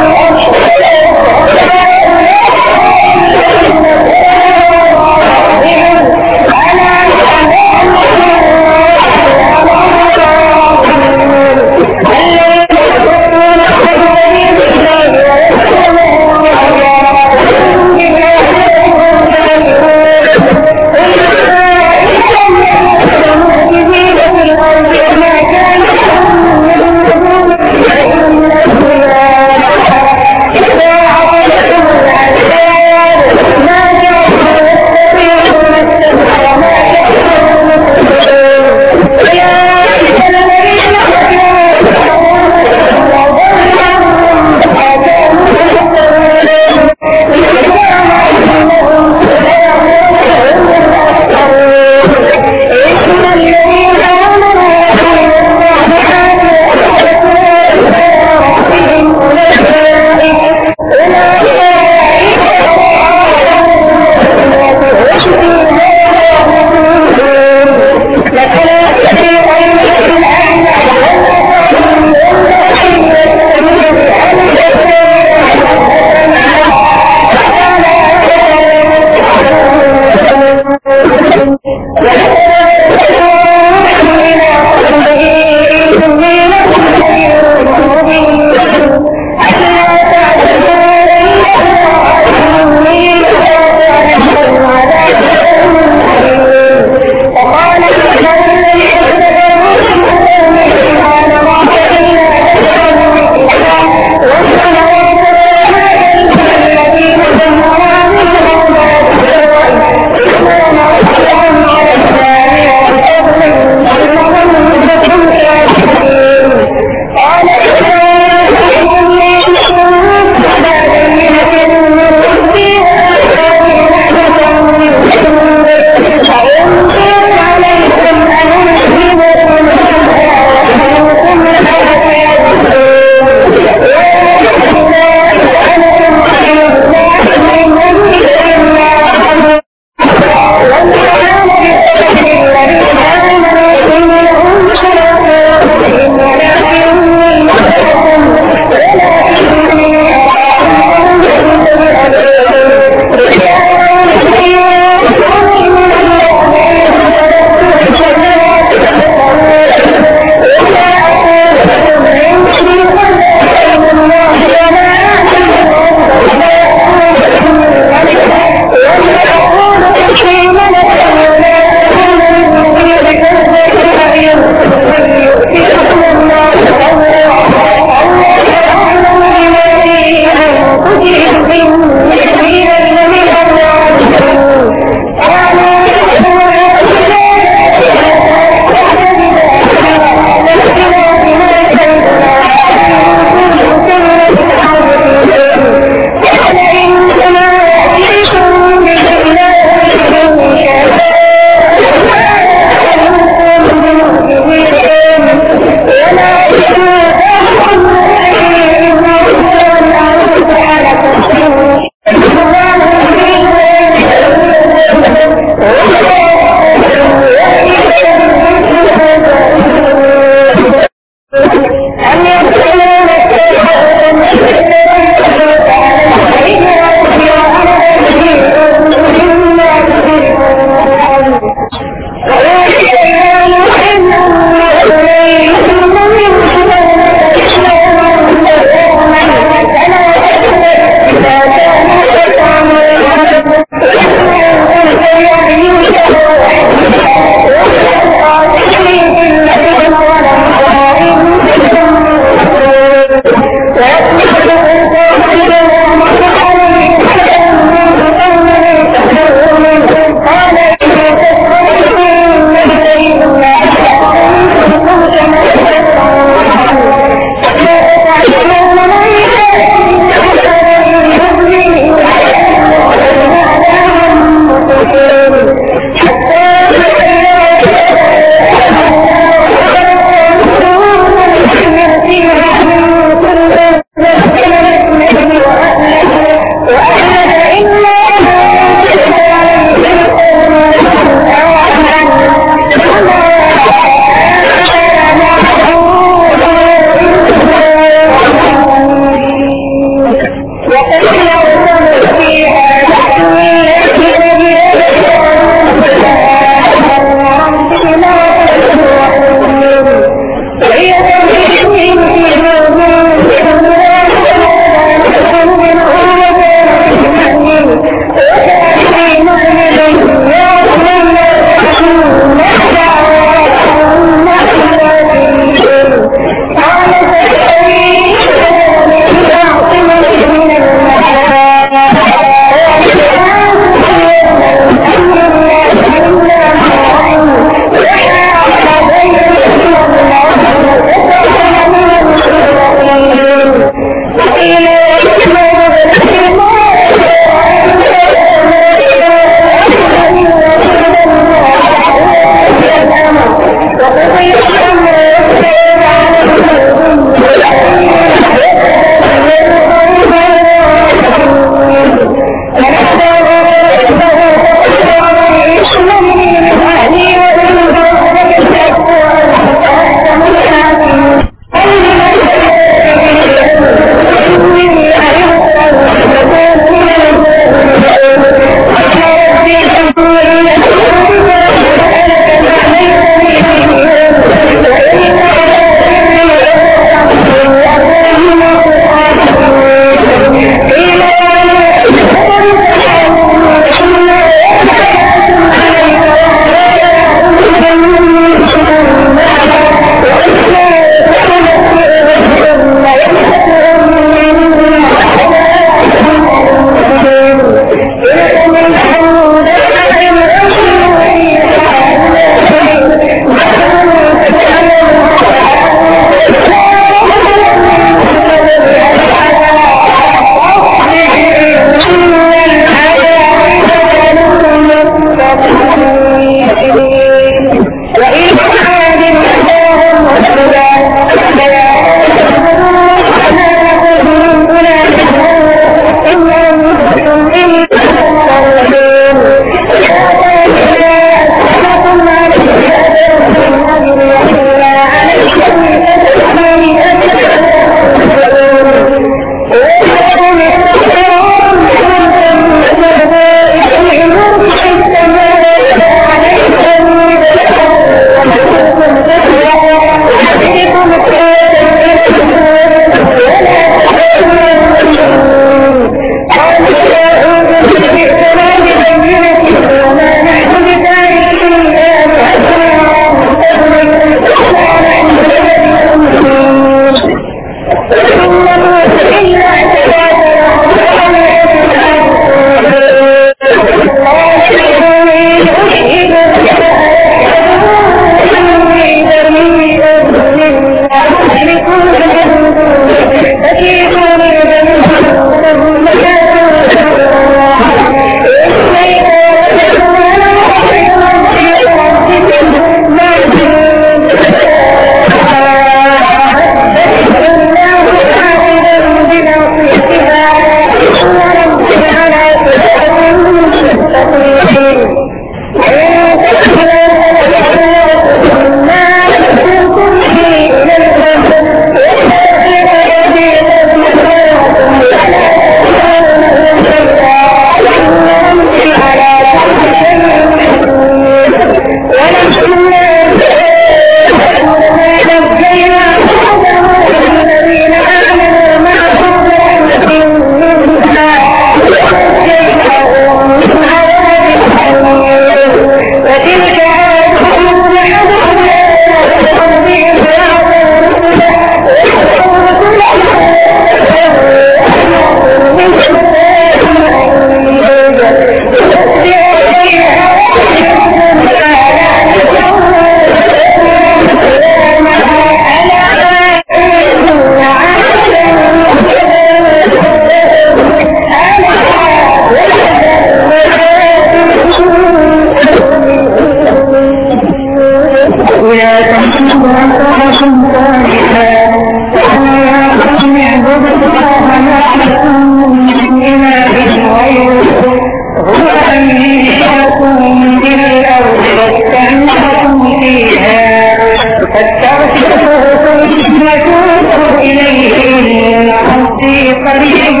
إذا تمسكم أنفسكم صالحا ولا اعبدوا الله ما لكم من إله غيره هو أنشأكم من الأرض واستعمركم فيها فاستغفروه ثم توبوا إليه إن ربي قريب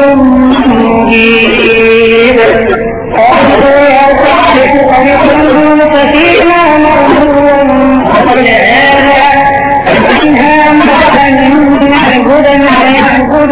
مجيب قالوا يا صالح قد كنت فينا مرجوا قبل هذا فمنها مثلا نعبد ما يعبد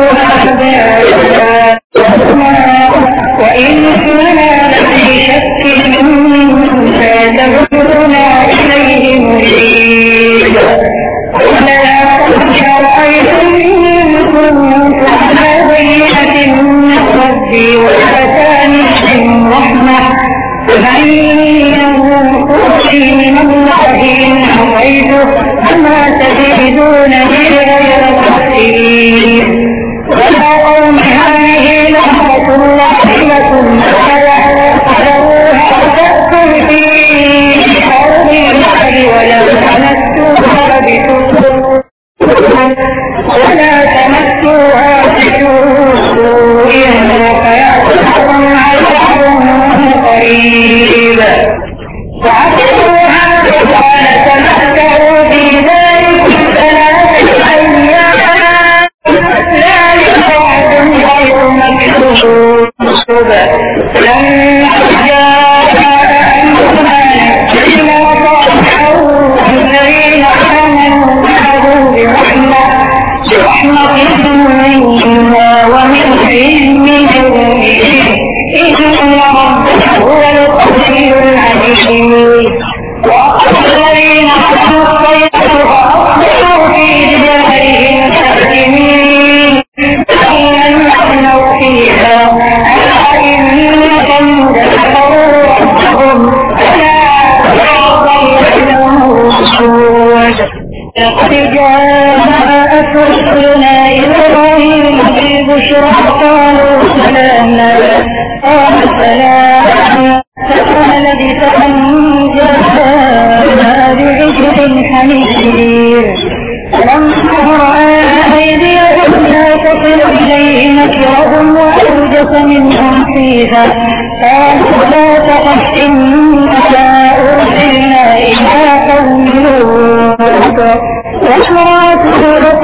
آباؤنا وإننا لفي شك مما تدعونا إليه مريب قل يا قوم أرأيتم إن كنت على بينة من ربي وآتاني من رحمة فمن ينصرني من الله إن عصيته فما تزيدونني غير تخسير ويا قوم هذه نعمة الله لكم فاحذروها تأكل في أرض الله ولا تمسوها بسوء فيأخذكم عذاب قريب وعقلوها قال تمتعوا في ذلك 3 أيام ذلك وعد غير مكذوب لما جاء أمرنا نجينا صالحا الذين آمنوا معه برحمة منا ومن علم إن ربك هو القوي العزيز الذين حملوا الطير فأصبحوا في ديارهم كالمين لم يغنوا فيها أئنهم كفروا ربهم فلا يضلهم السود لقد جاءت رسلنا إبراهيم بالبشرى قالوا سلاما قال سلام فلبث أن جاءنا بعجل حنير فلما رأى أيديهم لا تصل إليه نكرهم وأوجس منهم خيفة قالوا لا تخف إننا أرسلنا إلى قوم لوط وامرأته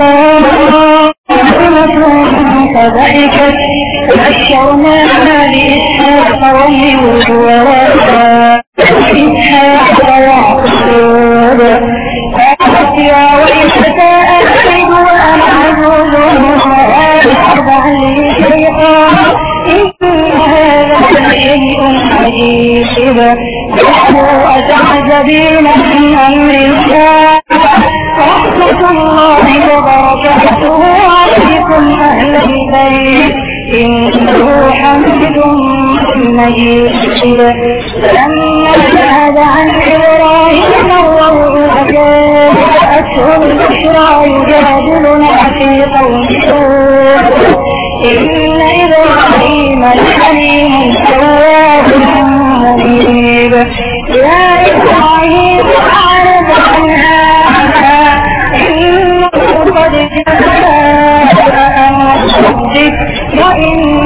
قائمة فضحكت فبشرناها بإسحاق ومن وراء إسحاق ويعقوب قالت يا ويلتى ألد وأنا عجوز وهذا لي شيئا إن هذا شيء عجيب قالوا أتعجبين من أمر الله رحمة الله وبركاته عليكم أهل البيت إنه حميد مجيد فلما ذهب عن إبراهيم الروع جاءته البشرى يجادلنا في قوم لوط إن إبراهيم لحليم تواب منيب يا إبراهيم أعرض عن هذا إنه قد جاء أمر ربك وإن